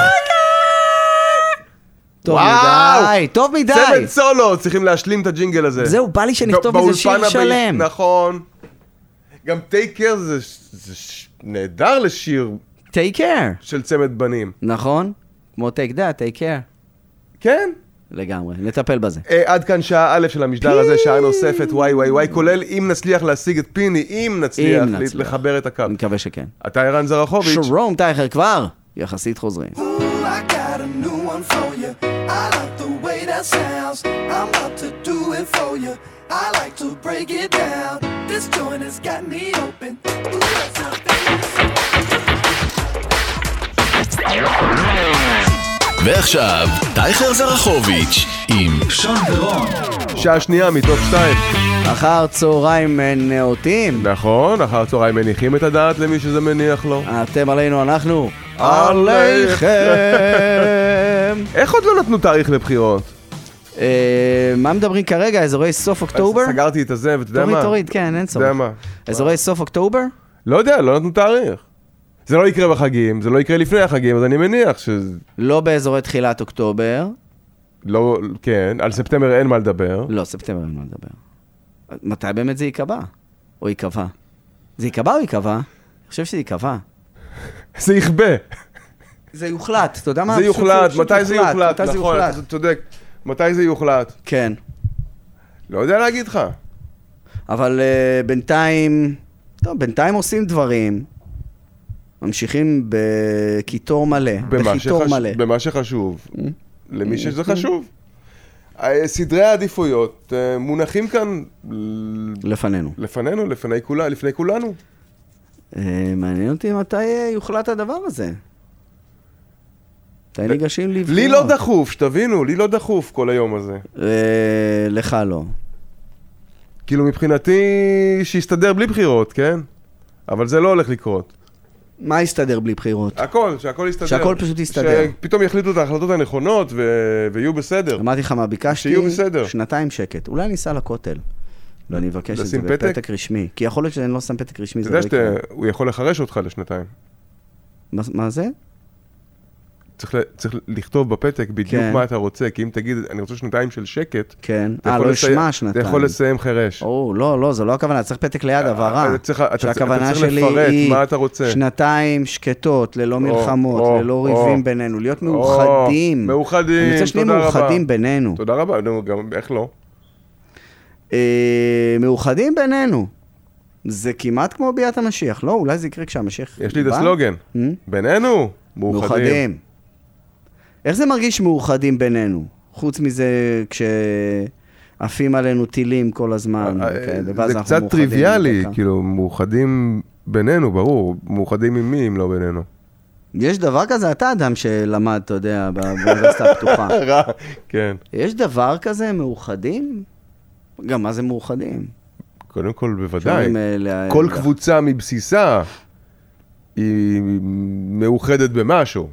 טוב וואו! מדי, טוב מדי. צוות סולו, צריכים להשלים את הג'ינגל הזה. זהו, בא לי שנכתוב איזה שיר באולפן הבא- שלם. נכון. גם טייקר זה, זה ש... נהדר לשיר take care. של צמד בנים. נכון? כמו take that, take care. כן. לגמרי, נטפל בזה. אה, עד כאן שעה א' של המשדר הזה, שעה נוספת, וואי וואי וואי, כולל אם נצליח להשיג את פיני, אם נצליח, אם נצליח. לחבר את הקו. אני מקווה שכן. אתה ערן זרחוביץ'. שרום טייכר כבר, יחסית חוזרים. Ooh, I got a new one for you. I like the way that sounds. I'm about to do it for you. I like to break it down. This joint has got me open. Ooh, that's a ועכשיו, טייכר זרחוביץ' עם שון ורון. שעה שנייה מתוך שתיים. אחר צהריים נאותים. נכון, אחר צהריים מניחים את הדעת למי שזה מניח לו. אתם עלינו, אנחנו עליכם. עליכם. איך עוד לא נתנו תאריך לבחירות? אה, מה מדברים כרגע? אזורי סוף אוקטובר? סגרתי את הזה, ואתה יודע תוריד, מה? תוריד, כן, אין סוף. אתה יודע מה? אזורי סוף אוקטובר? לא יודע, לא נתנו תאריך. זה לא יקרה בחגים, זה לא יקרה לפני החגים, אז אני מניח ש... לא באזורי תחילת אוקטובר. לא, כן, על ספטמבר אין מה לדבר. לא, ספטמבר אין מה לדבר. מתי באמת זה ייקבע? או ייקבע? זה ייקבע או ייקבע? אני חושב שזה ייקבע. זה יכבה. זה יוחלט, אתה יודע מה? זה פשוט- יוחלט, פשוט מתי זה יוחלט? מתי זה נכון, יוחלט? אתה צודק. מתי זה יוחלט? כן. לא יודע להגיד לך. אבל uh, בינתיים, טוב, בינתיים עושים דברים, ממשיכים בקיטור מלא, במה בחיתור שחש- מלא. במה שחשוב. למי שזה חשוב. סדרי העדיפויות מונחים כאן לפנינו. לפנינו, לפני כולה, לפני כולנו. מעניין אותי מתי יוחלט הדבר הזה. מתי ניגשים לבחירות. לי לא דחוף, שתבינו, לי לא דחוף כל היום הזה. לך לא. כאילו מבחינתי שיסתדר בלי בחירות, כן? אבל זה לא הולך לקרות. מה יסתדר בלי בחירות? הכל, שהכל יסתדר. שהכל פשוט יסתדר. שפתאום יחליטו את ההחלטות הנכונות ו... ויהיו בסדר. אמרתי לך מה ביקשתי? שיהיו בסדר. שנתיים שקט. אולי ניסע לכותל. לא, אני אבקש את זה בפתק רשמי. כי יכול להיות שאני לא שם פתק רשמי. אתה יודע שהוא יכול לחרש אותך לשנתיים. מה, מה זה? צריך, צריך לכתוב בפתק בדיוק כן. מה אתה רוצה, כי אם תגיד, אני רוצה שנתיים של שקט, כן. אה, לא ישמע שנתיים. אתה יכול לסיים חרש. או, לא, לא, זו לא הכוונה, צריך פתק ליד, הבהרה. שהכוונה שלי היא שנתיים שקטות, ללא מלחמות, או, ללא ריבים או, בינינו, להיות מאוחדים. או, מאוחדים, אני רוצה שנהיה מאוחדים בינינו. תודה רבה, גם איך לא? אה, מאוחדים בינינו. זה כמעט כמו ביאת המשיח, לא? אולי זה יקרה כשהמשיח יש לי את הסלוגן. בינינו, מאוחדים. איך זה מרגיש מאוחדים בינינו? חוץ מזה כשעפים עלינו טילים כל הזמן. זה קצת טריוויאלי, כאילו, מאוחדים בינינו, ברור. מאוחדים עם מי אם לא בינינו? יש דבר כזה, אתה אדם שלמד, אתה יודע, באוניברסיטה הפתוחה. כן. יש דבר כזה, מאוחדים? גם מה זה מאוחדים? קודם כל, בוודאי. כל קבוצה מבסיסה היא מאוחדת במשהו.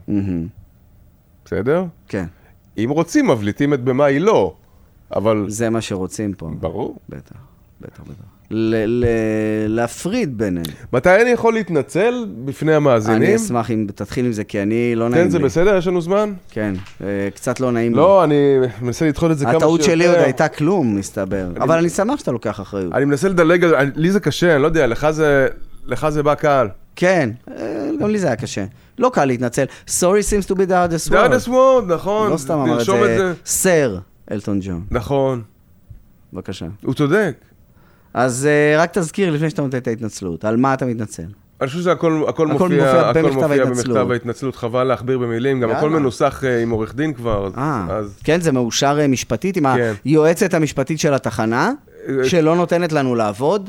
בסדר? כן. אם רוצים, מבליטים את במה היא לא, אבל... זה מה שרוצים פה. ברור. בטח, בטח, בטח. ל- ל- להפריד בינינו. מתי אני יכול להתנצל בפני המאזינים? אני אשמח אם תתחיל עם זה, כי אני לא נעים לי. כן, זה בסדר? יש לנו זמן? כן, קצת לא נעים לי. לא, אני מנסה לדחות את זה כמה שיותר. הטעות שלי עוד הייתה כלום, מסתבר. אבל אני שמח שאתה לוקח אחריות. אני מנסה לדלג, לי זה קשה, אני לא יודע, לך זה בא קל. כן, גם לי זה היה קשה. לא קל להתנצל. Sorry seems to be the hardest word. the hardest word, נכון. לא סתם אמר את זה. סר, אלטון ג'ון. נכון. בבקשה. הוא צודק. אז רק תזכיר לפני שאתה נותן את ההתנצלות. על מה אתה מתנצל? אני חושב שהכל מופיע במכתב ההתנצלות. חבל להכביר במילים. גם הכל מנוסח עם עורך דין כבר. כן, זה מאושר משפטית עם היועצת המשפטית של התחנה, שלא נותנת לנו לעבוד.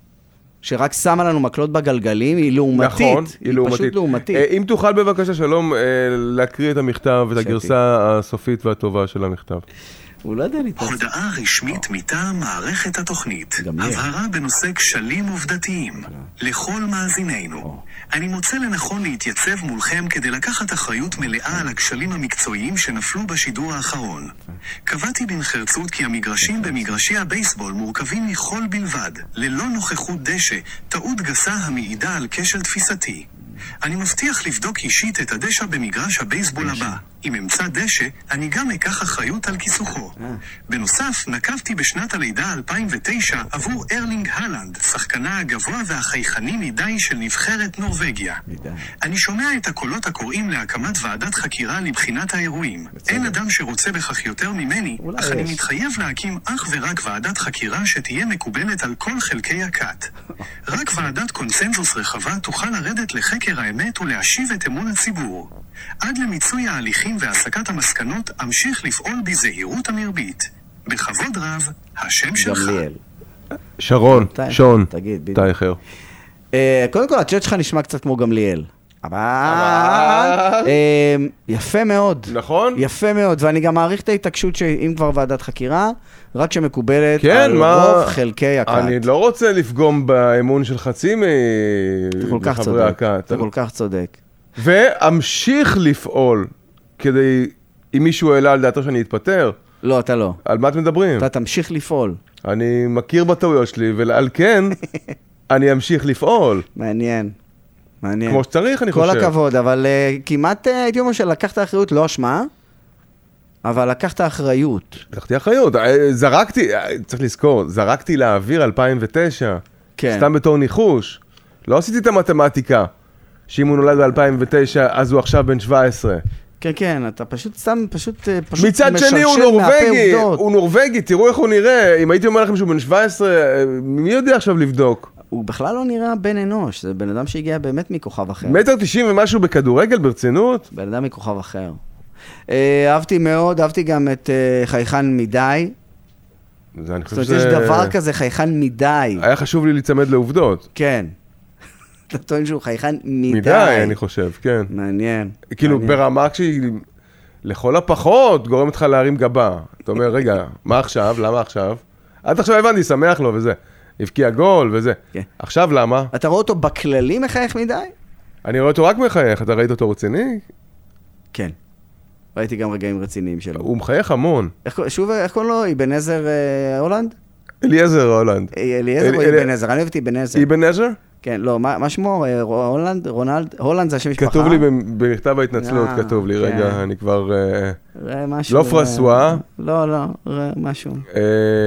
שרק שמה לנו מקלות בגלגלים, היא לעומתית. נכון, היא, היא לעומתית. פשוט לעומתית. אם תוכל בבקשה שלום להקריא את המכתב, את הגרסה הסופית והטובה של המכתב. הוא לא יודע להתנצל. הודעה רשמית מטעם מערכת התוכנית. הבהרה בנושא כשלים עובדתיים. לכל מאזינינו. אני מוצא לנכון להתייצב מולכם כדי לקחת אחריות מלאה על הכשלים המקצועיים שנפלו בשידור האחרון. קבעתי בנחרצות כי המגרשים במגרשי הבייסבול מורכבים מחול בלבד, ללא נוכחות דשא, טעות גסה המעידה על כשל תפיסתי. אני מבטיח לבדוק אישית את הדשא במגרש הבייסבול הבא. אם אמצא דשא, אני גם אקח אחריות על כיסוכו. בנוסף, נקבתי בשנת הלידה אלפיים ותשע עבור ארלינג הלנד, שחקנה הגבוה והחייכני מדי של נבחרת נורווגיה. אני שומע את הקולות הקוראים להקמת ועדת חקירה לבחינת האירועים. אין אדם שרוצה בכך יותר ממני, אך אני מתחייב להקים אך ורק ועדת חקירה שתהיה מקובלת על כל חלקי הכת. רק ועדת קונסנזוס רחבה תוכל לרדת לחקר האמת ולהשיב את אמון הציבור. עד למיצוי ההליכים והעסקת המסקנות, אמשיך לפעול בזהירות המרבית. בכבוד רב, השם שלך. גמליאל. שרון, שון, טייכר. קודם כל, הצ'אט שלך נשמע קצת כמו גמליאל. אבל... יפה מאוד. נכון? יפה מאוד, ואני גם מעריך את ההתעקשות שאם כבר ועדת חקירה, רק שמקובלת על רוב חלקי הכת. אני לא רוצה לפגום באמון של חצי מחברי הכת. אתה כל כך צודק. ואמשיך לפעול כדי, אם מישהו העלה על דעתו שאני אתפטר. לא, אתה לא. על מה אתם מדברים? אתה תמשיך לפעול. אני מכיר בטעויות שלי, ועל כן, אני אמשיך לפעול. מעניין. מעניין. כמו שצריך, אני חושב. כל הכבוד, אבל uh, כמעט הייתי אומר שלקחת אחריות, לא אשמה, אבל לקחת אחריות. לקחתי אחריות. זרקתי, צריך לזכור, זרקתי לאוויר אלפיים ותשע. כן. סתם בתור ניחוש. לא עשיתי את המתמטיקה. שאם הוא נולד ב-אלפיים ותשע, אז הוא עכשיו בן שבע עשרה. כן, כן, אתה פשוט סתם, פשוט, פשוט מצד שני הוא נורווגי, הוא נורווגי, תראו איך הוא נראה. אם הייתי אומר לכם שהוא בן שבע עשרה, מי יודע עכשיו לבדוק? הוא בכלל לא נראה בן אנוש, זה בן אדם שהגיע באמת מכוכב אחר. מטר תשעים ומשהו בכדורגל, ברצינות? בן אדם מכוכב אחר. אהבתי מאוד, אהבתי גם את חייכן מדי. זה, אני זאת חושב אומרת, שזה... יש דבר כזה חייכן מדי. היה חשוב לי להצמד לעובדות. כן. אתה טוען שהוא חייכן מדי. מדי, אני חושב, כן. מעניין. כאילו, מעניין. ברמה כשהיא לכל הפחות גורמת לך להרים גבה. אתה אומר, רגע, מה עכשיו? למה עכשיו? עד עכשיו הבנתי, שמח לו וזה. הבקיע גול וזה. כן. עכשיו למה? אתה רואה אותו בכללי מחייך מדי? אני רואה אותו רק מחייך. אתה ראית אותו רציני? כן. ראיתי גם רגעים רציניים שלו. הוא מחייך המון. איך, שוב, איך קוראים לו? אבן עזר אה, הולנד? אליעזר הולנד. אליעזר או אל- אבן עזר? אני אוהבתי אבן עזר. אבן עזר? כן, לא, מה, מה שמו? אה, הולנד? רונלד? הולנד זה השם משפחה? כתוב לי במכתב ההתנצלות, אה, כתוב לי, כן. רגע, אני כבר... אה, ראה משהו... לא פרנסואה. אה, לא, לא, ראה משהו. אה,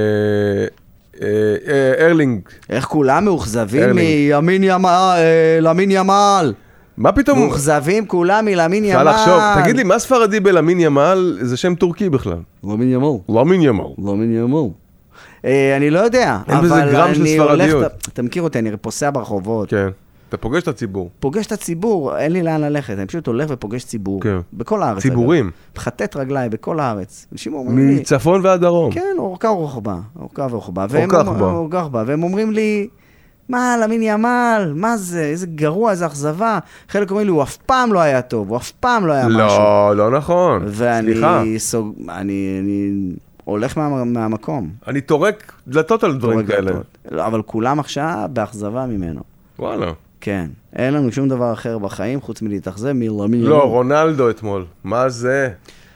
אה, אה, ארלינג. איך כולם מאוכזבים ארלינג. מימין ימל, אה, למין ימל. מה פתאום? מאוכזבים כולם מלמין ימל. אפשר לחשוב, תגיד לי, מה ספרדי בלמין ימל? זה שם טורקי בכלל. למין ימל. למין ימל. למין ימל. אה, אני לא יודע, אין בזה אבל גרם של אני הולך... ספרדיות. אתה מכיר אותי, אני פוסע ברחובות. כן. אתה פוגש את הציבור. פוגש את הציבור, אין לי לאן ללכת, אני פשוט הולך ופוגש ציבור. כן. בכל הארץ. ציבורים. אגב. מחטט רגליי בכל הארץ. אנשים אומרים לי... מצפון ועד דרום. כן, אורכה ורוחבה. אורכה ורוחבה. אורכה ורוחבה. אורכה ורוחבה. והם אומרים לי, מה, למין ימל, מה זה, איזה גרוע, איזה אכזבה. חלק אומרים לי, הוא אף פעם לא היה טוב, הוא אף פעם לא היה משהו. לא, לא נכון. סליחה. ואני סוג... אני... אני... הולך מה, מהמקום. אני טורק דלתות על דברים טורק כאלה. דלתות. לא, אבל כולם עכשיו באכזבה ממנו. וואלה. כן. אין לנו שום דבר אחר בחיים, חוץ מלהתאכזב מלמין לא, ימל. רונלדו אתמול. מה זה?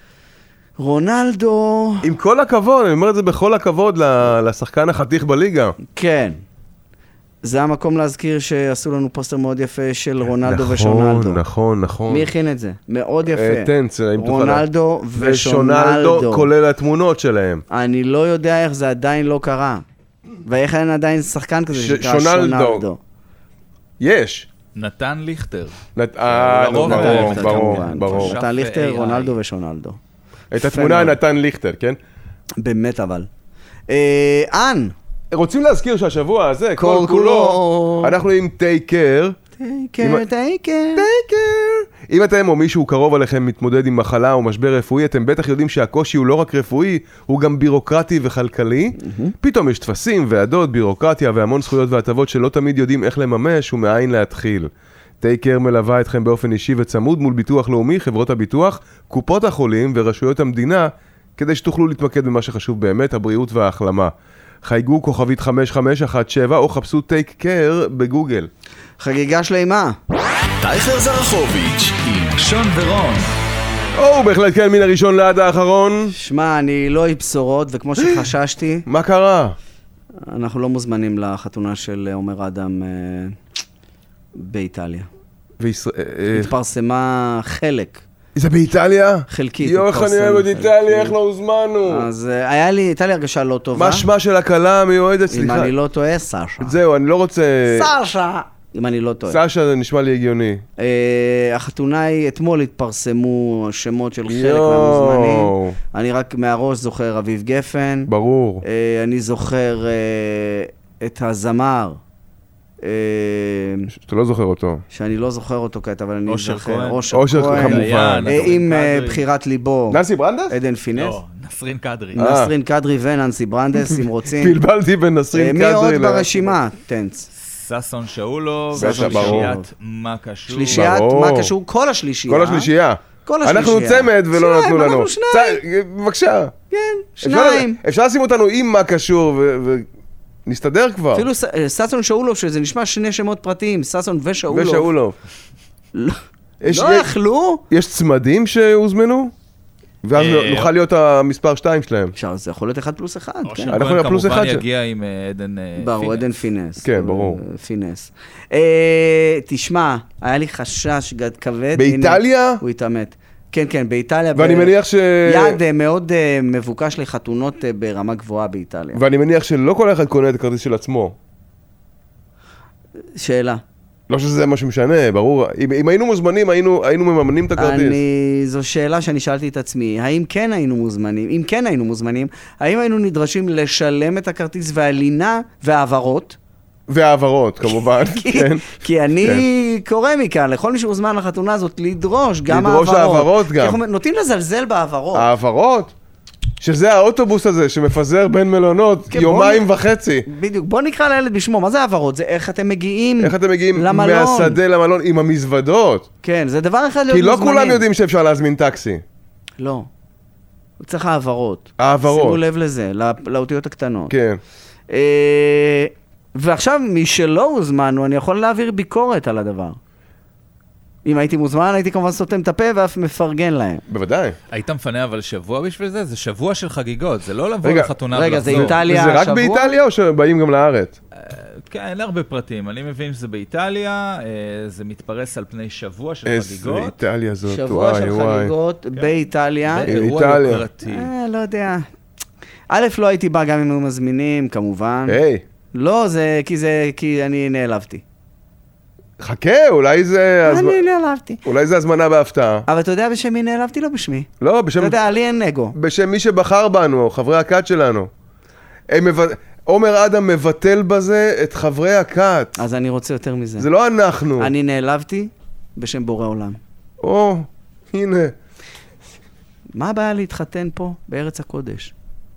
רונלדו... עם כל הכבוד, אני אומר את זה בכל הכבוד ל- לשחקן החתיך בליגה. כן. זה המקום להזכיר שעשו לנו פוסטר מאוד יפה של רונלדו ושונלדו. נכון, נכון, נכון. מי הכין את זה? מאוד יפה. אה, טנץ, אם תוכל. רונלדו ושונלדו. ושונלדו, כולל התמונות שלהם. אני לא יודע איך זה עדיין לא קרה. ואיך אין עדיין שחקן כזה ש- שנקרא שונלדו. שונלדו. יש. נתן ליכטר. נת- אה, לרוב נו, נתן ברור, ליכטר, ברור, כמובן. ברור. נתן ליכטר, איי איי. רונלדו ושונלדו. את התמונה מאוד. נתן ליכטר, כן? באמת אבל. אה, אן. רוצים להזכיר שהשבוע הזה, כל כל כולו, כולו. אנחנו עם טייק קר. טייקר, טייקר. אם אתם או מישהו קרוב עליכם מתמודד עם מחלה או משבר רפואי, אתם בטח יודעים שהקושי הוא לא רק רפואי, הוא גם בירוקרטי וכלכלי. פתאום יש תפסים, ועדות, בירוקרטיה והמון זכויות והטבות שלא תמיד יודעים איך לממש ומאין להתחיל. טייקר מלווה אתכם באופן אישי וצמוד מול ביטוח לאומי, חברות הביטוח, קופות החולים ורשויות המדינה, כדי שתוכלו להתמקד במה שחשוב באמת, הבריאות וההחלמה. חייגו כוכבית חמש חמש אחת שבע או חפשו טייק קר בגוגל. חגיגה שלימה. טייכר זרחוביץ' עם שון ורון. או, בהחלט כן, מן הראשון לעד האחרון. שמע, אני לא עם בשורות, וכמו שחששתי, מה קרה? אנחנו לא מוזמנים לחתונה של עומר אדם אה, באיטליה. וישראל... אה, התפרסמה חלק, זה באיטליה? חלקית. יו, איך אני התפרסם אוהב את חלק. איטליה, איך לא הוזמנו? אז אה, היה לי, הייתה לי הרגשה לא טובה. מה שמה של הכלה המיועדת? אם סליחה. אני לא טועה, סשה. זהו, אני לא רוצה... סשה! אם אני לא טועה. סשה זה נשמע לי הגיוני. אה, החתונה היא, אתמול התפרסמו שמות של חלק יואו. מהמוזמנים. אני רק מהראש זוכר אביב גפן. ברור. אה, אני זוכר אה, את הזמר, אה, שאתה לא זוכר אותו. שאני לא זוכר אותו כעת, אבל אני אושר זוכר. כהן. אושר אושר כהן. כמובן. דיין, אה, עם אה, קדרי. בחירת ליבו. ננסי ברנדס? עדן פינס. לא, נסרין קדרי. אה. נסרין קדרי וננסי ברנדס, אם רוצים. בלבלתי בין אה, נסרין מי עוד קדרי. ל- ברשימה? טנץ. ששון שאולוב. ששון ברור. ושלישיית מה קשור. שלישיית, ברור. מה קשור? כל השלישייה. כל השלישייה. כל השלישייה. אנחנו צמד ולא שניים, נתנו לנו. אנחנו שניים. צ- בבקשה. כן, אפשר- שניים. אפשר לשים אותנו עם מה קשור ונסתדר כבר. אפילו ס- אה, ששון שאולוב, שזה נשמע שני שמות פרטיים, ששון ושאולוב. ושאולוב. לא יש- לא יכלו? יש צמדים שהוזמנו? ואז אה, נוכל להיות המספר שתיים שלהם. אפשר, זה יכול להיות אחד פלוס אחד, אושר כן. אנחנו כהן הפלוס כמובן אחד ש- יגיע עם אה, עדן אה, ברור, פינס. עדן פינס. כן, ברור. אה, פינס. אה, תשמע, היה לי חשש גד כבד. באיטליה? הנה, הוא התאמת. כן, כן, באיטליה. ואני ב- מניח ש... יעד אה, מאוד אה, מבוקש לחתונות אה, ברמה גבוהה באיטליה. ואני מניח שלא כל אחד קונה את הכרטיס של עצמו. שאלה. לא שזה מה שמשנה, ברור. אם, אם היינו מוזמנים, היינו, היינו מממנים את הכרטיס. אני... זו שאלה שאני שאלתי את עצמי, האם כן היינו מוזמנים, אם כן היינו מוזמנים, האם היינו נדרשים לשלם את הכרטיס והלינה והעברות, והעברות, כמובן. כן. כי אני קורא מכאן, לכל מי שהוזמן לחתונה הזאת, לדרוש גם העברות. לדרוש העברות גם. נוטים לזלזל בעברות. העברות? שזה האוטובוס הזה שמפזר בין מלונות יומיים וחצי. בדיוק, בוא נקרא לילד בשמו, מה זה העברות? זה איך אתם מגיעים איך אתם מגיעים למלון. מהשדה למלון עם המזוודות. כן, זה דבר אחד להיות כי לא מוזמנים. כולם יודעים שאפשר להזמין טקסי. לא. הוא צריך העברות. העברות. שימו לב לזה, לא- לאותיות הקטנות. כן. אה, ועכשיו, מי שלא הוזמנו, אני יכול להעביר ביקורת על הדבר. אם הייתי מוזמן, הייתי כמובן סותם את הפה ואף מפרגן להם. בוודאי. היית מפנה אבל שבוע בשביל זה? זה שבוע של חגיגות, זה לא לבוא רגע, לחתונה רגע, זה ולחזור. איטליה וזה רק השבוע? באיטליה או שבאים גם לארץ? כן, אין הרבה פרטים. אני מבין שזה באיטליה, אה, זה מתפרס על פני שבוע של איזה חגיגות. איטליה זאת, שבוע וואי של וואי. חגיגות באיטליה. אירוע איטליה. יוקרתי. אה, לא יודע. א', לא הייתי בא גם אם היו מזמינים, כמובן. היי, לא, זה כי זה, כי אני נעלבתי. חכה, אולי זה... הזמ- אני נעלבתי. אולי זה הזמנה בהפתעה. אבל אתה יודע בשם מי נעלבתי? לא בשמי. לא, אתה בשם... יודע, לי אין אגו. בשם מי שבחר בנו, חברי הכת שלנו. הם מבט... עומר אדם מבטל בזה את חברי הכת. אז אני רוצה יותר מזה. זה לא אנחנו. אני נעלבתי בשם בורא עולם. או, הנה. מה הבעיה להתחתן פה בארץ הקודש?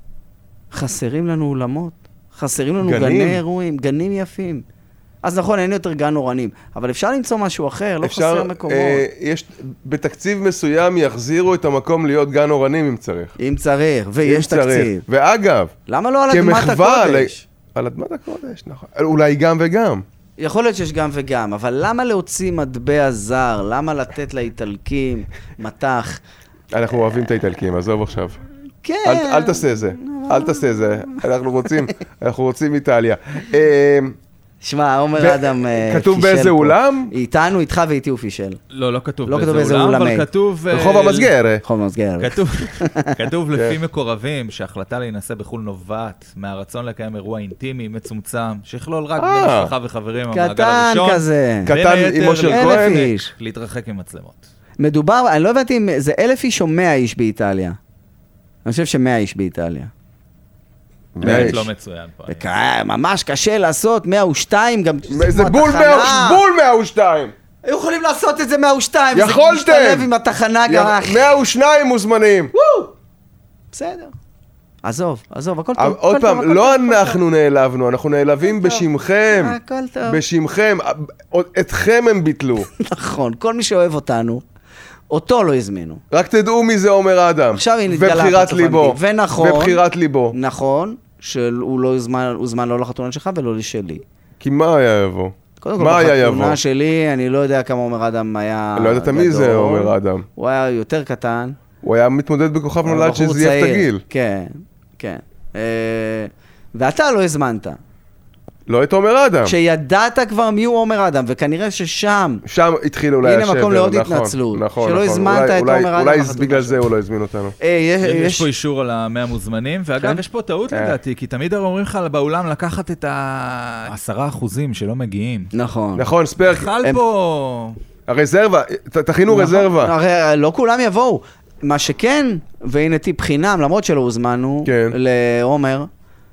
חסרים לנו אולמות, חסרים לנו גנים. גני אירועים, גנים יפים. אז נכון, אין יותר גן אורנים, אבל אפשר למצוא משהו אחר, לא חסר מקומות. אה, יש, בתקציב מסוים יחזירו את המקום להיות גן אורנים אם צריך. אם צריך, ויש אם צריך. תקציב. ואגב, למה לא על אדמת כמחווה הקודש? ל- על אדמת הקודש, נכון. אולי גם וגם. יכול להיות שיש גם וגם, אבל למה להוציא מטבע זר? למה לתת לאיטלקים מטח? אנחנו אוהבים את האיטלקים, עזוב עכשיו. כן. אל, אל תעשה זה, אל תעשה זה. אנחנו רוצים, אנחנו רוצים איטליה. אה, שמע, עומר ו- אדם אה, כתוב פישל באיזה פה. אולם? איתנו, איתך ואיתי הוא פישל. לא, לא כתוב לא כתוב באיזה באיזה אולם, אולמי. אבל כתוב... אה, רחוב המסגר. חום מסגר. כתוב, כתוב לפי מקורבים שההחלטה להינשא בחו"ל נובעת מהרצון לקיים אירוע אינטימי, מצומצם, שיכלול רק בני אה. משפחה וחברים מהמעגל קטן הראשון. כזה. קטן בין היתר, אמו של אלף כהן. איש. להתרחק עם מצלמות. מדובר, אני לא הבנתי אם זה אלף איש או מאה איש באיטליה. אני חושב שמאה איש באיטליה. מאה באמת איש. לא מצוין פה. וכ- ממש קשה לעשות, מאה ושתיים גם... זה כמו בול התחנה. מאה- בול מאה ושתיים. היו יכולים לעשות את זה מאה ושתיים. וזה יכולתם. משתלב עם התחנה גם... מאה ושניים מוזמנים. בסדר. עזוב, עזוב, הכל טוב. אבל עוד הכל טוב, פעם, הכל לא טוב, הכל אנחנו נעלבנו, אנחנו נעלבים טוב. בשמכם. הכל טוב. בשמכם. עוד- אתכם הם ביטלו. נכון, כל מי שאוהב אותנו, אותו לא הזמינו. רק תדעו מי זה עומר אדם. עכשיו הנה התגלה ובחירת הפרצוף ליבו. האמיתי. ונכון. ובחירת ליבו. נכון, שהוא לא הוזמן, הוזמן לא לחתונה שלך ולא לשלי. כי מה היה יבוא? קודם כל, מה היה יבוא? בחתונה שלי, אני לא יודע כמה עומר אדם היה לא ידעת מי זה עומר אדם. הוא היה יותר קטן. הוא היה מתמודד בכוכב נולד בחור שזייף את צעיר. הגיל. כן, כן. אה, ואתה לא הזמנת. לא את עומר אדם. כשידעת כבר מי הוא עומר אדם, וכנראה ששם, שם התחיל אולי הנה השבר. מקום לעוד נכון, התנצלות. נכון, שלא נכון. הזמנת אולי- את אולי- עומר אדם אולי לחתונה בגלל שלו. זה הוא לא הזמין אותנו. אה, יש, יש יש, פה אישור על המאה מוזמנים, ואגב, כן. יש פה טעות אה. לדעתי, כי תמיד אומרים לך באולם לקחת את העשרה אחוזים שלא מגיעים. נכון. נכון, ספרק. חל הם- פה... הרזרבה, ת- תכינו נכון. רזרבה. הרי לא כולם יבואו. מה שכן, והנה טיפ חינם, למרות שלא הוזמנו, כן. לעומר,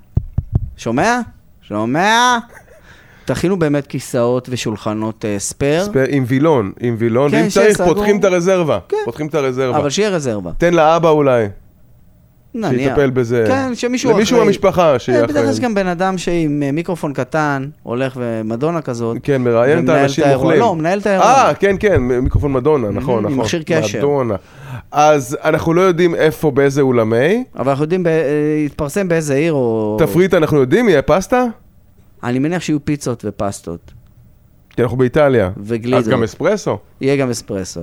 שומע? שומע? תכינו באמת כיסאות ושולחנות אה, ספייר, ספר- עם וילון, עם וילון, כן, ואם צריך שסגור. פותחים את הרזרבה. כן. פותחים את הרזרבה. אבל שיהיה רזרבה. תן לאבא אולי, נניח. שיטפל בזה. כן, שמישהו אחראי. למישהו במשפחה שיהיה אה, בדרך כלל אחראי. יש גם בן אדם שעם אה, מיקרופון קטן, הולך ומדונה כזאת. כן, מראיין את ומנהל האנשים האירוע. אוכלים. לא, הוא מנהל את האירוע. אה, כן, כן, מיקרופון מדונה, נכון, עם נכון. מכשיר קשר. מדונה. אז אנחנו לא יודעים איפה, באיזה אולמי. אבל אנחנו יודעים, ב- אה, יתפרסם באיזה עיר או... תפריט אנחנו יודעים, יהיה פסטה? אני מניח שיהיו פיצות ופסטות. כי אנחנו באיטליה. וגלידות. אז גם אספרסו. יהיה גם אספרסו.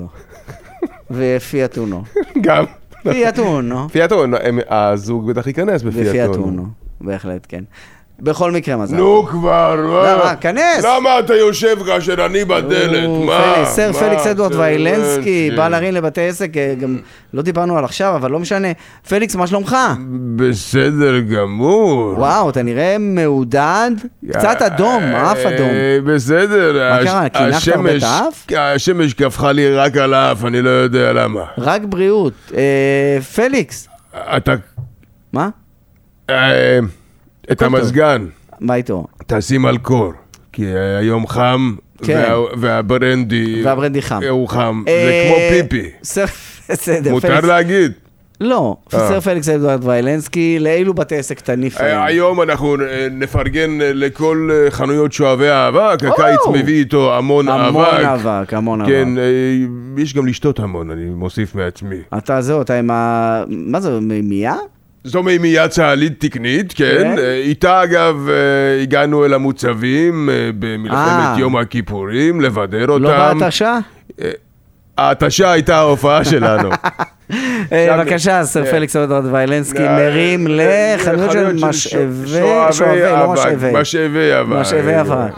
ופיאט אונו. גם. פיאט אונו. פיאט אונו, הם- הזוג בטח ייכנס בפיאט ופיאט אונו. אונו. בהחלט, כן. בכל מקרה מזל. נו כבר, לא, מה, כנס. למה אתה יושב כאשר אני בדלת? הוא, מה? פליקס, סר מה? פליקס אדוארד סר ויילנסקי, ולנסקי. בא להרים לבתי עסק, אה, גם לא דיברנו על עכשיו, אבל לא משנה. פליקס, מה שלומך? בסדר גמור. וואו, אתה נראה מעודד, קצת אדום, אף אדום. אה, בסדר. מה הש- קרה, קינחת הרבה את השמש- האף? השמש קפחה לי רק על האף, אני לא יודע למה. רק בריאות. אה, פליקס, אתה... מה? אה, את הכל טוב. המזגן, מה איתו? תשים על קור. כי היום חם, כן. וה, והברנדי, והברנדי חם. הוא חם, אה, זה כמו פיפי. בסדר, מותר פליקס. להגיד. לא, סר פליקס אדוארד ויילנסקי, לאילו בתי עסק תניף היום? היום אנחנו נפרגן לכל חנויות שואבי אהבה, כי הקיץ מביא איתו המון אבק. המון אבק, המון אבק. כן, יש גם לשתות המון, אני מוסיף מעצמי. אתה זהו, אתה עם ה... מה זה, מימייה? זו מימייה צהלית תקנית, כן. איתה אגב הגענו אל המוצבים במלחמת יום הכיפורים, לבדר אותם. לא בהתשה? ההתשה הייתה ההופעה שלנו. בבקשה, סר פליקס אדוארד ויילנסקי מרים לחנויות של משאבי, שואבי, לא משאבי. משאבי אבק. משאבי אבק.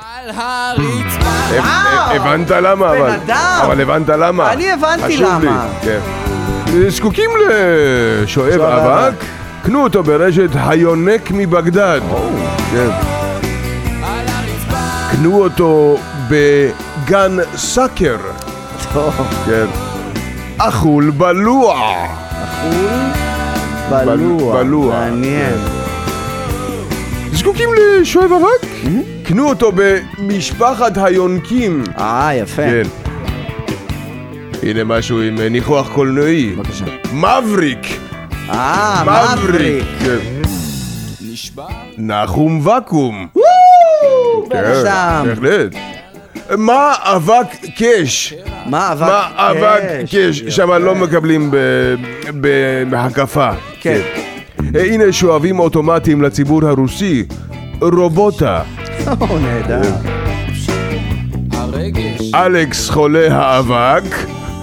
הבנת למה אבל? אבל הבנת למה? אני הבנתי למה. זקוקים לשואב אבק, קנו אותו ברשת היונק מבגדד. קנו אותו בגן סאקר. כן. אכול בלוע. אכול בלוע. מעניין. זקוקים לשואב אבק? קנו אותו במשפחת היונקים. אה, יפה. כן. הנה משהו עם ניחוח קולנועי. בבקשה. מבריק. אה, מבריק. נחום וקום. בנשם. בהחלט. מה אבק קש? מה אבק מה אבק קש? שם לא מקבלים בהקפה. כן. הנה שואבים אוטומטיים לציבור הרוסי. רובוטה. או, נהדר. אלכס חולה האבק.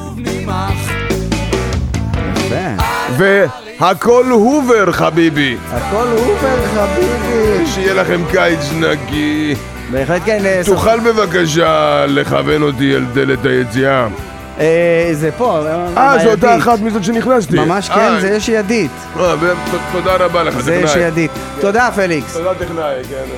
והכל הובר חביבי. הכל הובר חביבי. שיהיה לכם קיץ נקי. בהחלט כן. תוכל בבקשה לכוון אותי אל דלת היציאה. זה פה. אה, זו אותה אחת מזאת שנכנסתי. ממש כן, זה יש ידית. תודה רבה לך, טכנאי. זה יש ידית. תודה פליקס. תודה טכנאי,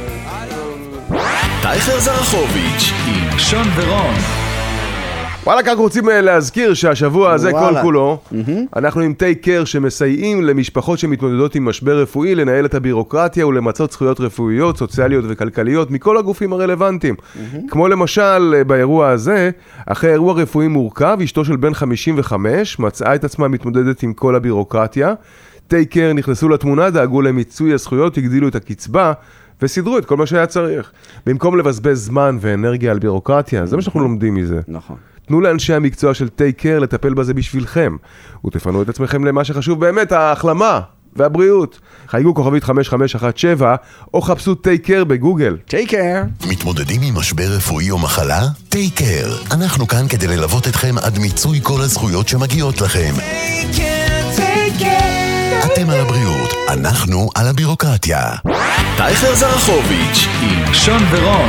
כן. טייכר זרחוביץ' עם שון ורון. וואלה, רק רוצים להזכיר שהשבוע הזה כל כולו, אנחנו עם טייק קר שמסייעים למשפחות שמתמודדות עם משבר רפואי, לנהל את הבירוקרטיה ולמצות זכויות רפואיות, סוציאליות וכלכליות מכל הגופים הרלוונטיים. כמו למשל באירוע הזה, אחרי אירוע רפואי מורכב, אשתו של בן חמישים וחמש מצאה את עצמה מתמודדת עם כל הבירוקרטיה. טייק קר נכנסו לתמונה, דאגו למיצוי הזכויות, הגדילו את הקצבה וסידרו את כל מה שהיה צריך. במקום לבזבז זמן ואנרגיה על בירוקרטיה, זה מה שאנחנו לומדים מזה. נכון. תנו לאנשי המקצוע של טייק קר לטפל בזה בשבילכם, ותפנו את עצמכם למה שחשוב באמת, ההחלמה והבריאות. חייגו כוכבית חמש חמש אחת שבע, או חפשו טייק קר בגוגל. טייק קר. מתמודדים עם משבר רפואי או מחלה? טייק קר. אנחנו כאן כדי ללוות אתכם עד מיצוי כל הזכויות שמגיעות לכם. טייק קר, טייק קר. אתם על הבריאות, אנחנו על הבירוקרטיה. טייכר זרחוביץ' עם שון ורון.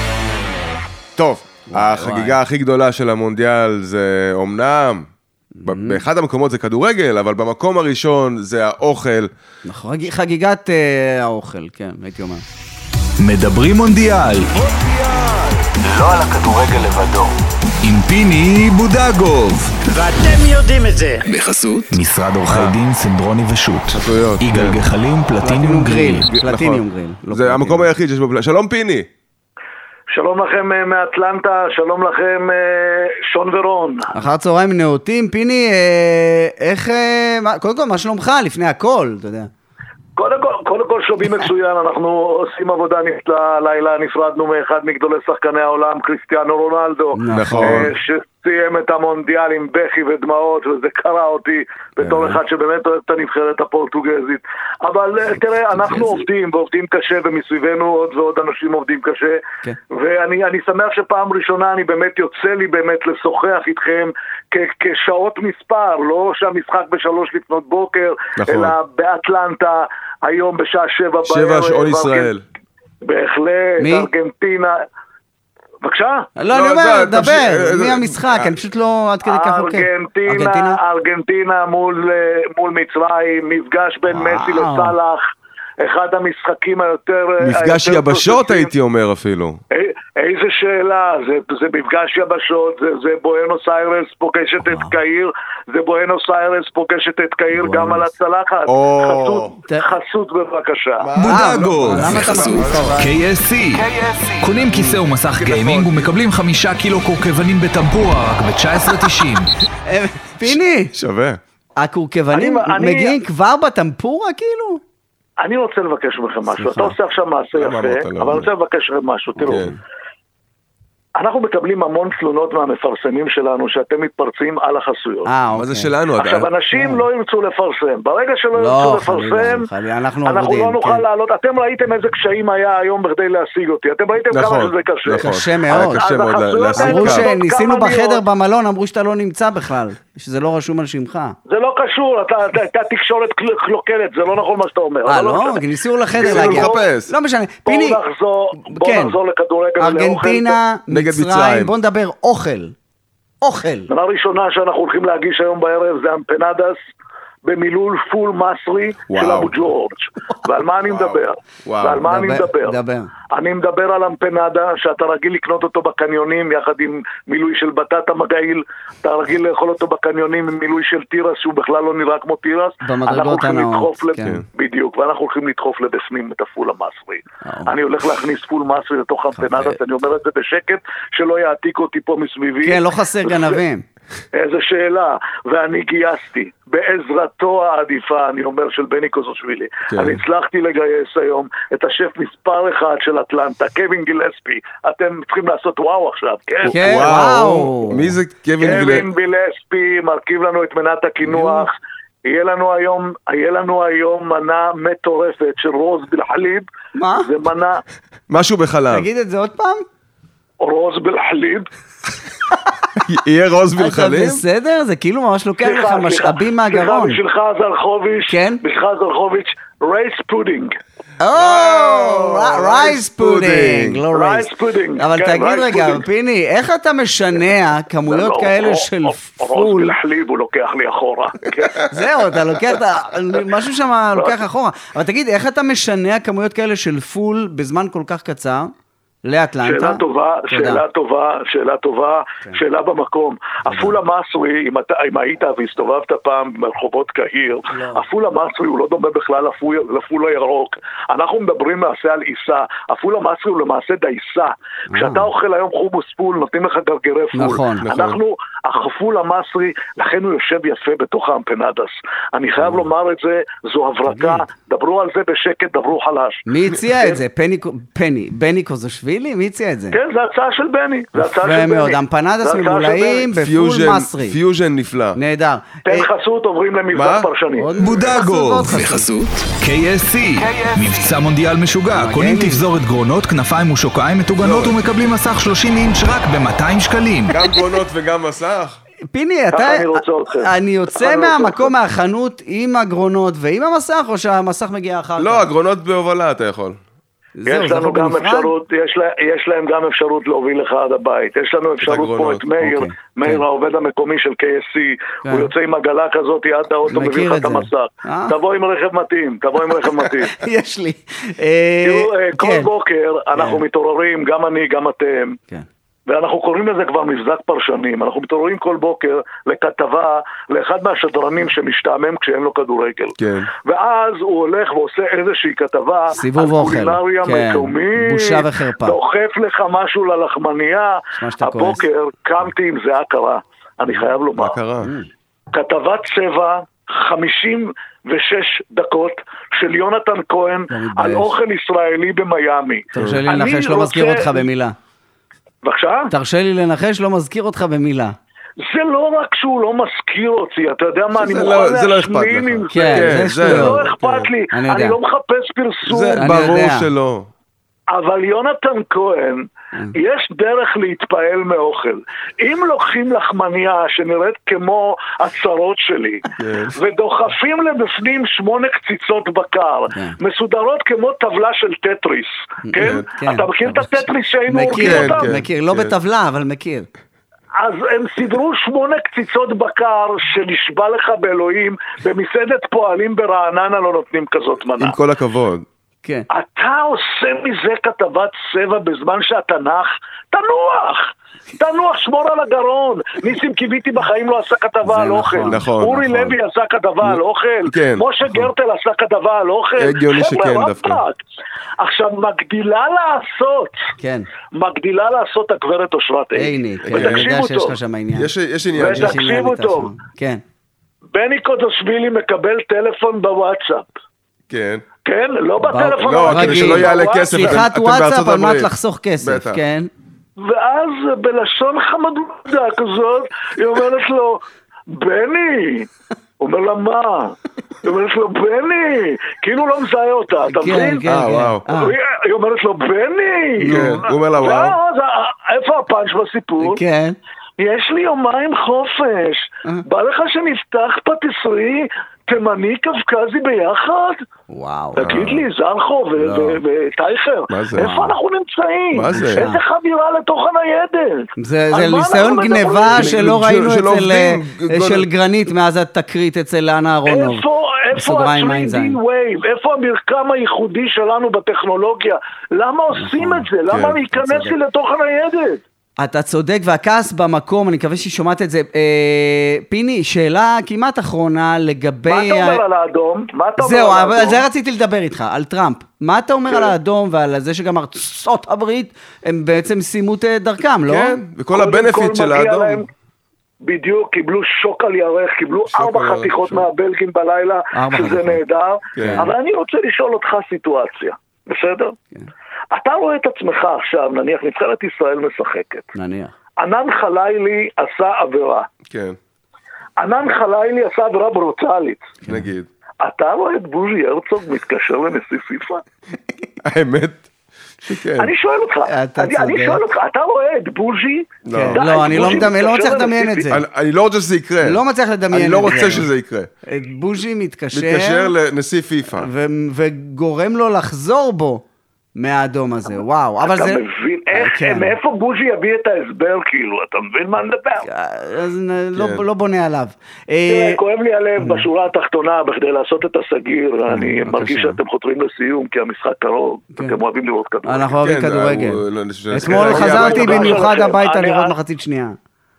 טוב. החגיגה הכי גדולה של המונדיאל זה אומנם, באחד המקומות זה כדורגל, אבל במקום הראשון זה האוכל. נכון, חגיגת האוכל, כן, הייתי אומר. מדברים מונדיאל. לא על הכדורגל לבדו. עם פיני בודגוב. ואתם יודעים את זה. בחסות משרד עורכי דין סנדרוני ושות'. חסויות. יגאל גחלים, פלטיניום גריל. פלטיניום גריל. זה המקום היחיד שיש בו. שלום פיני. שלום לכם מאטלנטה, שלום לכם שון ורון. אחר צהריים נאותים, פיני, איך, קודם כל, מה שלומך לפני הכל, אתה יודע? קודם כל, קודם כל שלומי מצוין, אנחנו עושים עבודה נפלאה, לילה נפרדנו מאחד מגדולי שחקני העולם, קריסטיאנו רונלדו. נכון. שסיים את המונדיאל עם בכי ודמעות, וזה קרה אותי בתור אחד שבאמת אוהב את הנבחרת הפורטוגזית. אבל תראה, אנחנו עובדים, ועובדים קשה, ומסביבנו עוד ועוד אנשים עובדים קשה, ואני שמח שפעם ראשונה אני באמת יוצא לי באמת לשוחח איתכם כשעות מספר, לא שהמשחק בשלוש לפנות בוקר, אלא באטלנטה, היום בשעה שבע בערב. שבע שעון ישראל. בהחלט, מי? ארגנטינה. בבקשה? לא, אני אומר, דבר, מי המשחק? אני פשוט לא עד כדי כך עוקב. ארגנטינה, ארגנטינה מול מצרים, מפגש בין מסי לסלאח, אחד המשחקים היותר... מפגש היותר יבשות תוססים. הייתי אומר אפילו. איזה שאלה, זה, זה מפגש יבשות, זה, זה בואנוס איירס פוגשת את קהיר, זה בואנוס איירס פוגשת את קהיר גם על הצלחת. חסות, חסות בבקשה. בודגו, קיי אס סי. קונים כיסא ומסך גיימינג ומקבלים חמישה קילו קורקבנים בטמפורה רק ב-תשע עשרה תשעים. פיני, שווה. הקורקבנים אני- אני- מגיעים כבר בטמפורה כאילו? אני רוצה לבקש מכם משהו, סליחה. אתה עושה עכשיו מעשה למה אמרת יפה, לא? אבל אני רוצה לבקש מכם משהו, תראו. כן. אנחנו מקבלים המון תלונות מהמפרסמים שלנו שאתם מתפרצים על החסויות. אה, אוקיי. מה זה שלנו? עכשיו, אנשים לא ירצו לפרסם. ברגע שלא לא, ירצו חלילה, לפרסם, חלילה, אנחנו אנחנו עובדים, לא נוכל כן. לעלות. אתם ראיתם איזה קשיים היה היום בכדי להשיג אותי. אתם ראיתם כמה נכון, שזה קשה. נכון. קשה מאוד. היה קשה אז מאוד החסויות להשיג האלה אמרו קו. ש- שניסינו כמה בחדר נראות. במלון, אמרו שאתה לא נמצא בכלל, שזה לא רשום על שמך. זה לא קשור, אתה- אתה- אתה תקשורת קל- קלוקלת, זה לא נכון מה שאתה אומר. אה, אבל לא? משנה. ניסינו לחדר ניסינו להגיע. לחפש. לא משנה. בואו פיני, נחזור, בואו כן. נחזור לכדורגל ולאוכל. ארגנטינה, נגד מצרים, מצרים. בוא נדבר אוכל. אוכל. מנה ראשונה שאנחנו הולכים להגיש היום בערב זה אמפנדס במילול פול מסרי וואו. של אבו ג'ורג'. ועל מה אני מדבר? וואו. ועל מה אני דבר, מדבר? דבר. אני מדבר על אמפנדה שאתה רגיל לקנות אותו בקניונים יחד עם מילוי של בטטה מגעיל, אתה רגיל לאכול אותו בקניונים עם מילוי של תירס שהוא בכלל לא נראה כמו תירס. במדרגות אנחנו הולכים הנאות, לדחוף לב- כן. בדיוק, ואנחנו הולכים לדחוף לבפנים את הפול המסרי. אה. אני הולך להכניס פול מסרי לתוך אמפנדס, אני אומר את זה בשקט, שלא יעתיק אותי פה מסביבי. כן, לא חסר גנבים. איזה שאלה, ואני גייסתי, בעזרתו העדיפה, אני אומר, של בני קוזושווילי. כן. אני הצלחתי לגייס היום את השף מספר אחד של אטלנטה, קווין גילספי. אתם צריכים לעשות וואו עכשיו, כן? כן, וואו. מי זה קווין קווין גילספי? גילספי מרכיב לנו את מנת הקינוח. יהיה לנו היום, יהיה לנו היום מנה מטורפת של רוז בלחליב. מה? זה מנה משהו בחלב. תגיד את זה עוד פעם? רוז בלחליב. יהיה רוז אתה בלחלים? בסדר? זה כאילו ממש לוקח לך סליחה, משאבים סליחה, מהגרון. סליחה, בשבילך זרחוביץ', כן? בשבילך זרחוביץ', רייס פודינג. או, רייס פודינג, לא רייס. רייס פודינג. אבל כן, תגיד רייס רגע, פודינג. פיני, איך אתה משנע כמויות לא, כאלה או- של או- רוז פול? בלחליב, הוא לוקח לי אחורה. כן. זהו, אתה לוקח, את- משהו שם לוקח אחורה. אבל תגיד, איך אתה משנע כמויות כאלה של פול בזמן כל כך קצר לאטלנטה? שאלה טובה, תודה. שאלה טובה, שאלה טובה, שאלה במקום. הפול המסרי, אם אתה- אם היית והסתובבת פעם ברחובות קהיר, הפול המסרי הוא לא דומה בכלל לפול- לפול הירוק. אנחנו מדברים מעשה על עיסה. הפול המסרי הוא למעשה דייסה. כשאתה אוכל היום חומוס פול, נותנים לך גרגירי פול. נכון, נכון. אנחנו, הפול המסרי, לכן הוא יושב יפה בתוך האמפנדס. אני חייב לומר את זה, זו הברקה. דברו על זה בשקט, דברו חלש. מי הציע את זה? פני, פני, בני קוזושווילי? מי הציע את זה? כן, זה הצעה של בני. זה הצעה של יפה בני. מאוד, זה אמפנדס הצעה של ממולאים בני. בפול פיוז'ן, מסרי. פיוז'ן נפלא. נהדר. תן אה, חסות, עוברים מה? למבזק פרשני. עוד בודגו, חסות ועוד בחסות קיי אס סי. מבצע מונדיאל משוגע, קונים תפזורת גרונות, כנפיים ושוקיים מטוגנות ומקבלים מסך שלושים אינץ' רק ב-מאתיים שקלים. גם גרונות וגם מסך? פיני, אתה... אני רוצה אתכם. אני יוצא ככה אני רוצה מהמקום, מהחנות עם הגרונות ועם המסך, או שהמסך מגיע אחר כך? לא, הגרונות בהובלה אתה יכול. זהו, יש זה לנו יכול גם בנפרד? אפשרות, יש, לה, יש להם גם אפשרות להוביל לך עד הבית. יש לנו אפשרות פה הגרונות, את מאיר, אוקיי, מאיר כן. העובד המקומי של קיי אס סי, כן. הוא יוצא עם עגלה כזאת עד האוטו, מכיר מביא לך את את זה. המסך. אה? תבוא עם רכב מתאים, תבוא עם רכב מתאים. יש לי. אה, תראו, אה, כל כן. בוקר אנחנו כן. מתעוררים, גם אני, גם אתם, כן. ואנחנו קוראים לזה כבר מבזק פרשנים. אנחנו מתעוררים כל בוקר לכתבה לאחד מהשדרנים שמשתעמם כשאין לו כדורגל. כן. ואז הוא הולך ועושה איזושהי כתבה סיבוב על אוכל. קולינריה כן. מקומית. בושה וחרפה. דוחף לך משהו ללחמניה. מה שאתה כועס. הבוקר קמתי עם זיעה קרה. אני חייב לומר. מה קרה? כתבת צבע חמישים ושש דקות של יונתן כהן מתבייש. על אוכל ישראלי במיימי. תרשה לי אני לנחש, לא רוצה- מזכיר אותך במילה. בבקשה? תרשה לי לנחש, לא מזכיר אותך במילה. זה לא רק שהוא לא מזכיר אותי, אתה יודע מה, אני זה מוכן לא- זה לא אכפת להשמין לך. עם כן, זה. זה זה שטויות. לא אכפת לי, אני יודע. אני לא מחפש פרסום. זה אני ברור יודע. שלא. אבל יונתן כהן, יש דרך להתפעל מאוכל. אם לוקחים לחמניה שנראית כמו הצרות שלי, ודוחפים לבפנים שמונה קציצות בקר, מסודרות כמו טבלה של טטריס, כן? כן. אתה מכיר את הטטריס שהיינו מכיר, הורגים אותם? כן. מכיר, לא כן. בטבלה, אבל מכיר. אז הם סידרו שמונה קציצות בקר שנשבע לך באלוהים, במסעדת פועלים ברעננה לא נותנים כזאת מנה. עם כל הכבוד. כן. אתה עושה מזה כתבת צבע בזמן שאתה נח, תנוח! תנוח, שמור על הגרון. ניסים קיביתי בחיים לא עשה כתבה על אוכל. נכון, אורי נכון. לוי עשה כתבה על אוכל. כן. משה גרטל עשה כתבה על אוכל. הגיוני שכן חבר'ה, דווקא. רפק. עכשיו, מגדילה לעשות, כן. מגדילה לעשות הגברת אושרת עיני, כן, אני יודע שיש לך שם העניין. יש יש עניין. ותקשיבו יש עניין איתה טוב. שם. כן. בני קודשווילי מקבל טלפון בוואטסאפ. כן. כן? לא בטלפון. לא, הרגיל. כדי שלא יעלה כסף. שיחת אתם וואטסאפ בארצות על מנת הברית. לחסוך כסף, בטח. כן. ואז בלשון חמדודה כזאת, היא אומרת לו, בני! הוא אומר לה, מה? היא אומרת לו, בני! כאילו לא מזהה אותה, אתה כן, מבין? כן, אה, כן. וואו. אה, היא אומרת לו, בני! כן, הוא אומר לה, וואו. ואז, איפה הפאנץ' בסיפור? כן. יש לי יומיים חופש, בא לך שנפתח פטיסרי תימני קווקזי ביחד? וואו. תגיד לי, זרחו ו- ו- וטייכר, מה זה? איפה אנחנו נמצאים? מה זה? איזה חבירה לתוך הניידת? זה על זה מה ניסיון אנחנו גניבה מדברים? שלא של- ראינו של אצל עובדים, אה, גול- של גרנית מאז התקרית אצל אנה אהרונוב. איפה, איפה בסוגריים ה-תרי די עין וייב? איפה המרקם הייחודי שלנו בטכנולוגיה? למה עושים את זה? למה כן, להיכנס אתה צודק. לי לתוך הניידת? אתה צודק, והכעס במקום, אני מקווה שהיא שומעת את זה. אה, פיני, שאלה כמעט אחרונה לגבי... מה אתה אומר על האדום? מה אתה אומר זהו, על אבל האדום? זה רציתי לדבר איתך, על טראמפ. מה אתה אומר כן. על האדום ועל זה שגם ארצות הברית, הם בעצם סיימו את דרכם, לא? כן, וכל קודם כל הבנפיט של מגיע האדום. להם- בדיוק, קיבלו שוק על ירך, קיבלו שוק ארבע על ירך, חתיכות שוק. מהבלגים בלילה, ארבע שזה חתיכות. נהדר, כן. אבל אני רוצה לשאול אותך סיטואציה, בסדר? אתה רואה את עצמך עכשיו, נניח נבחרת ישראל משחקת, נניח. ענן חלילי עשה עבירה, כן, ענן חלילי עשה עבירה ברוטלית, נגיד. אתה רואה את בוז'י הרצוג מתקשר לנשיא פיפ"א? האמת שכן. אני שואל אותך, אתה אני אני צודק. שואל אותך, אתה רואה את בוז'י? לא. אתה- לא, את אני לא בוז'י מדמיין, לא מתקשר מצליח לדמיין את לנשיא זה. אני- אני לא רוצה שזה יקרה. לא מצליח לדמיין אני לא את רוצה זה. שזה יקרה. את בוז'י מתקשר, מתקשר לנשיא פיפ"א. ו- וגורם לו לחזור בו מהאדום הזה, וואו. אבל אתה זה... מבין, איך, כן. מאיפה בוז'י יביא את ההסבר, כאילו, אתה מבין מה נדבר? אז נ- לא- כן. לא בונה עליו. תראה, אה, כואב לי הלב בשורה התחתונה, בכדי לעשות את הסגיר, אני בבקשה. מרגיש שאתם חותרים לסיום, כי המשחק קרוב, כן. אתם אוהבים לראות כדורגל. אנחנו אוהבים כן, זה- כדורגל. הוא- לא, ש- אתמול להגיע חזרתי הביתה. במיוחד שלכם. הביתה אני- לראות מחצית שנייה.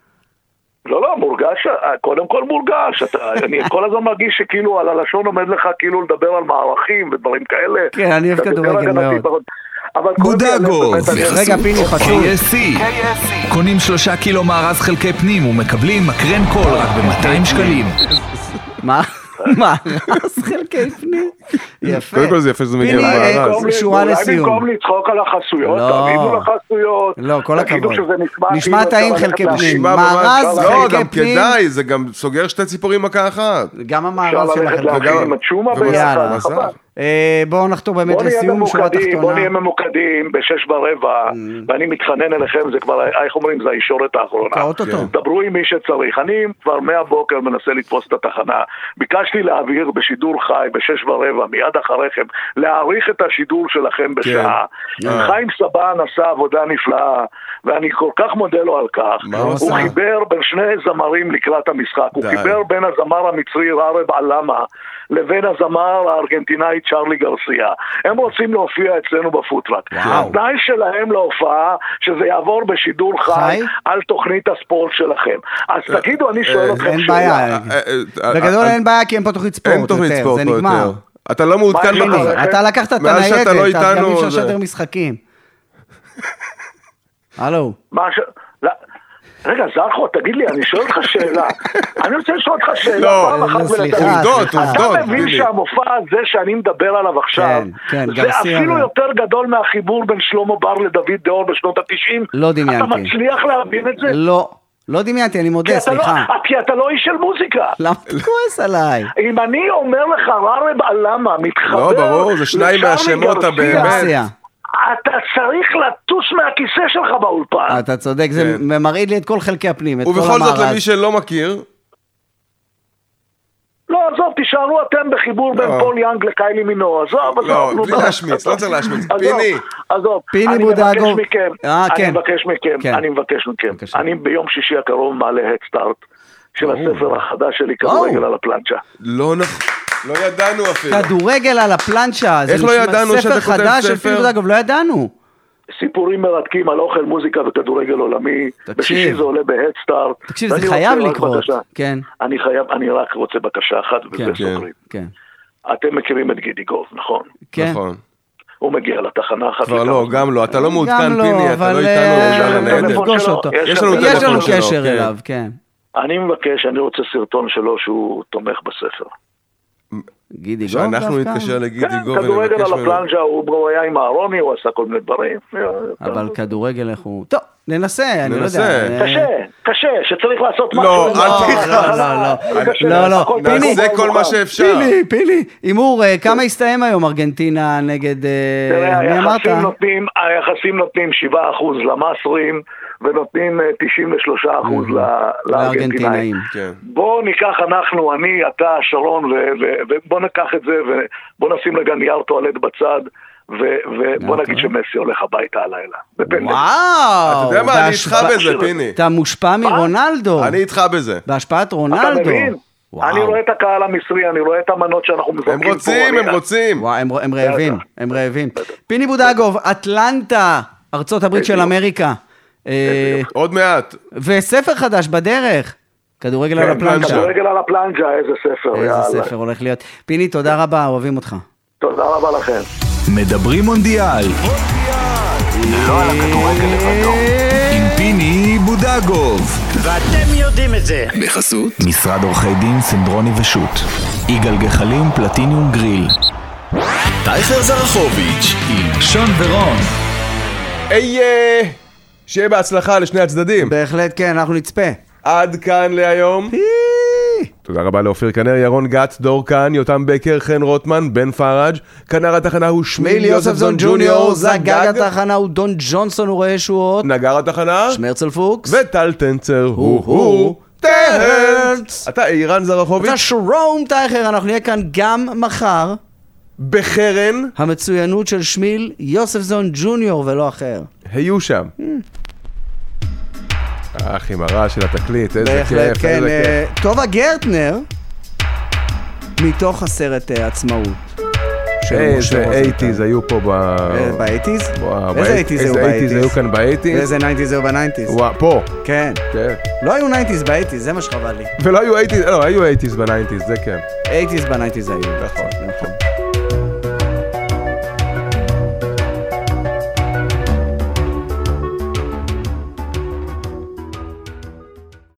לא, לא, מורגש, קודם כל מורגש, אתה, אני כל הזמן מרגיש שכאילו על הלשון עומד לך כאילו לדבר על מערכים ודברים כאלה. כן, אני אוהב קצת יותר כדורגל הגנתי, מאוד. פחות. אבל כואב לי הלב, בודגו, באמת, אני- רגע, פיני, חשוב. קיי אס סי. קונים שלושה קילו מארז חלקי פנים ומקבלים מקרן קול רק ב-מאתיים שקלים. מה? מה? אז חלקי פנים? יפה. קודם כל זה יפה שזה מגיע פיני, למארז. אה, במקום- שורה אולי לסיום. במקום לצחוק על החסויות, לא. תעמידו לחסויות. לא, כל תגידו הכבוד. שזה נשמע נשמע כאילו טעים אפשר חלקי ללכת פנים. נשמע מארז ממש- חלקי לא, גם פנים. כדאי, זה גם סוגר שתי ציפורים מכה אחת. גם אפשר המארז של ללכת החלקי להכין וגם- עם הצ'ומה ומסע, ביחד, מסע. חבל. אה, בואו נחתור באמת בוא נהיה לסיום, שורה ממוקדים, בוא תחתונה. נהיה ממוקדים בשש ברבע, ואני מתחנן אליכם, זה כבר, איך אומרים, זה הישורת האחרונה. אוטוטו. דברו עם מי שצריך. אני כבר מהבוקר מנסה לתפוס את התחנה. ביקשתי להעביר בשידור חי בשש ורבע, מיד אחריכם, להעריך את השידור שלכם בשעה. אה. חיים סבן עשה עבודה נפלאה, ואני כל כך מודה לו על כך. מה הוא הוא עשה? חיבר בין שני זמרים לקראת המשחק. הוא די. חיבר בין הזמר המצרי רארב עלמה, לבין הזמר הארגנטינאי צ'רלי גרסיה. הם רוצים להופיע אצלנו בפוטראק. וואו. התנאי שלהם להופעה, שזה יעבור בשידור חי, חי? על תוכנית הספורט שלכם. אז תגידו, אני שואל אתכם אין שאלה. בעיה. אה, אה, בגדול אה, אין בעיה, כי אין פה תוכנית ספורט. אין תוכנית יותר, ספורט זה פה נגמר. יותר. אתה לא מעודכן מה, בכל... הנה, אתה לקחת את מאז שאתה הניידת, לא אז גם איתנו, אי אפשר זה- לשדר משחקים. הלו. מה ש... לא. רגע, זרחו, תגיד לי, אני שואל אותך שאלה. אני רוצה לשאול אותך שאלה. לא, פעם אחת סליחה, ולתמיד. עובדות, סליחה. עובדות. אתה מבין פיני. שהמופע הזה שאני מדבר עליו עכשיו, כן, זה גרסיה אפילו ו- יותר גדול מהחיבור בין שלמה בר לדוד דאור בשנות ה-תשעים? לא דמיינתי. אתה מצליח להבין את זה? לא, לא דמיינתי, אני מודה, כי אתה לא- סליחה. כי אתה לא איש של מוזיקה. למה אתה כועס עליי? אם אני אומר לך רארב עלמה מתחבר... לא, ברור, זה שניים לצ'רלי מהשמות גרסיה, הבאמת. גרסיה. אתה צריך לטוס מהכיסא שלך באולפן. אתה צודק, זה כן. מרעיד לי את כל חלקי הפנים, את כל ובכל זאת, המארז. למי שלא מכיר, לא, עזוב, תישארו אתם בחיבור בין פול יאנג לקיילי מינו, עזוב, עזוב. לא, בלי להשמיץ, לא צריך להשמיץ. פיני. עזוב, פיני בודגוב. אני מבקש מכם, אני מבקש מכם. אני ביום שישי הקרוב מעלה הדסטארט של הספר החדש שלי, כדורגל על הפלנצ'ה. לא נכון, לא ידענו אפילו. כדורגל על הפלנצ'ה, איך לא ידענו שאתה כותב ספר? של פיני בודגוב, לא ידענו. סיפורים מרתקים על אוכל, מוזיקה וכדורגל עולמי. בשישי זה עולה בהדסטארט. תקשיב, זה חייב לקרות. כן. אני חייב, אני רק רוצה בקשה אחת, וזה סוגרים. כן. אתם מכירים את גידי גוב, נכון? כן. נכון. הוא מגיע לתחנה אחת. כבר לא, גם לא, אתה לא מעודכן פיני, אתה לא איתנו. יש לנו קשר אליו, כן. אני מבקש, אני רוצה סרטון שלו שהוא תומך בספר. גידי גוב שאנחנו נתקשר לגידי גוב. כן, כדורגל על הפלנג'ה, הוא היה עם הארוני, הוא עשה כל מיני דברים. אבל כדורגל איך הוא... טוב, ננסה, אני לא יודע. קשה, קשה, שצריך לעשות משהו. לא, אל תכעס. לא, לא, נעשה כל מה שאפשר. פיני, פיני. הימור, כמה הסתיים היום ארגנטינה נגד... תראה, היחסים נותנים שבעה אחוז למסרים, ונותנים תשעים ושלושה אחוז לארגנטינאים. בואו ניקח אנחנו, אני, אתה, שרון, ובואו ניקח את זה, ובואו נשים רגע נייר טואלט בצד, ובוא נגיד שמסי הולך הביתה הלילה. וואו! אתה יודע מה, אני איתך בזה, פיני. אתה מושפע מרונלדו. אני איתך בזה. בהשפעת רונלדו. אתה מבין? אני רואה את הקהל המצרי, אני רואה את המנות שאנחנו מזוקים פה. הם רוצים, הם רוצים. וואו, הם רעבים, הם רעבים. פיני בודגוב, אטלנטה, ארצות הברית של אמריקה. עוד מעט. וספר חדש בדרך. כדורגל על הפלנג'ה. כדורגל על הפלנג'ה, איזה ספר. איזה ספר הולך להיות. פיני, תודה רבה, אוהבים אותך. תודה רבה לכם. מדברים מונדיאל. לא על הכדורגל לבדו. עם פיני בודגוב. ואתם יודעים את זה. בחסות משרד עורכי דין סנדרוני ושות. יגאל גחלים פלטיניום גריל. טייכר זרחוביץ' עם שון ורון. היי, שיהיה בהצלחה לשני הצדדים. בהחלט כן, אנחנו נצפה. עד כאן להיום. תודה רבה לאופיר כנר, ירון גץ, דור כאן, יותם בקר, חן רוטמן, בן פראג', כנר התחנה הוא שמיל יוספזון ג'וניור, זגג התחנה הוא דון ג'ונסון, הוא רואה שועות, נגר התחנה, שמרצל פוקס, וטל טנצר, הוא הוא טרנץ. אתה אירן זרחוביץ', אתה שרום טייכר, אנחנו נהיה כאן גם מחר, בחרן, המצוינות של שמיל יוספזון ג'וניור ולא אחר. היו שם. אך עם הרעש של התקליט, איזה כיף, כן, איזה כיף. טובה גרטנר, מתוך הסרט עצמאות. איזה אייטיז היו פה ב... באייטיז? איזה אייטיז היו באייטיז? איזה אייטיז היו כאן באייטיז? איזה ניינטיז היו בניינטיז? פה. כן. לא היו ניינטיז באייטיז, זה מה שחבל לי. ולא היו אייטיז, לא, היו אייטיז בניינטיז, זה כן. אייטיז בניינטיז היו. נכון.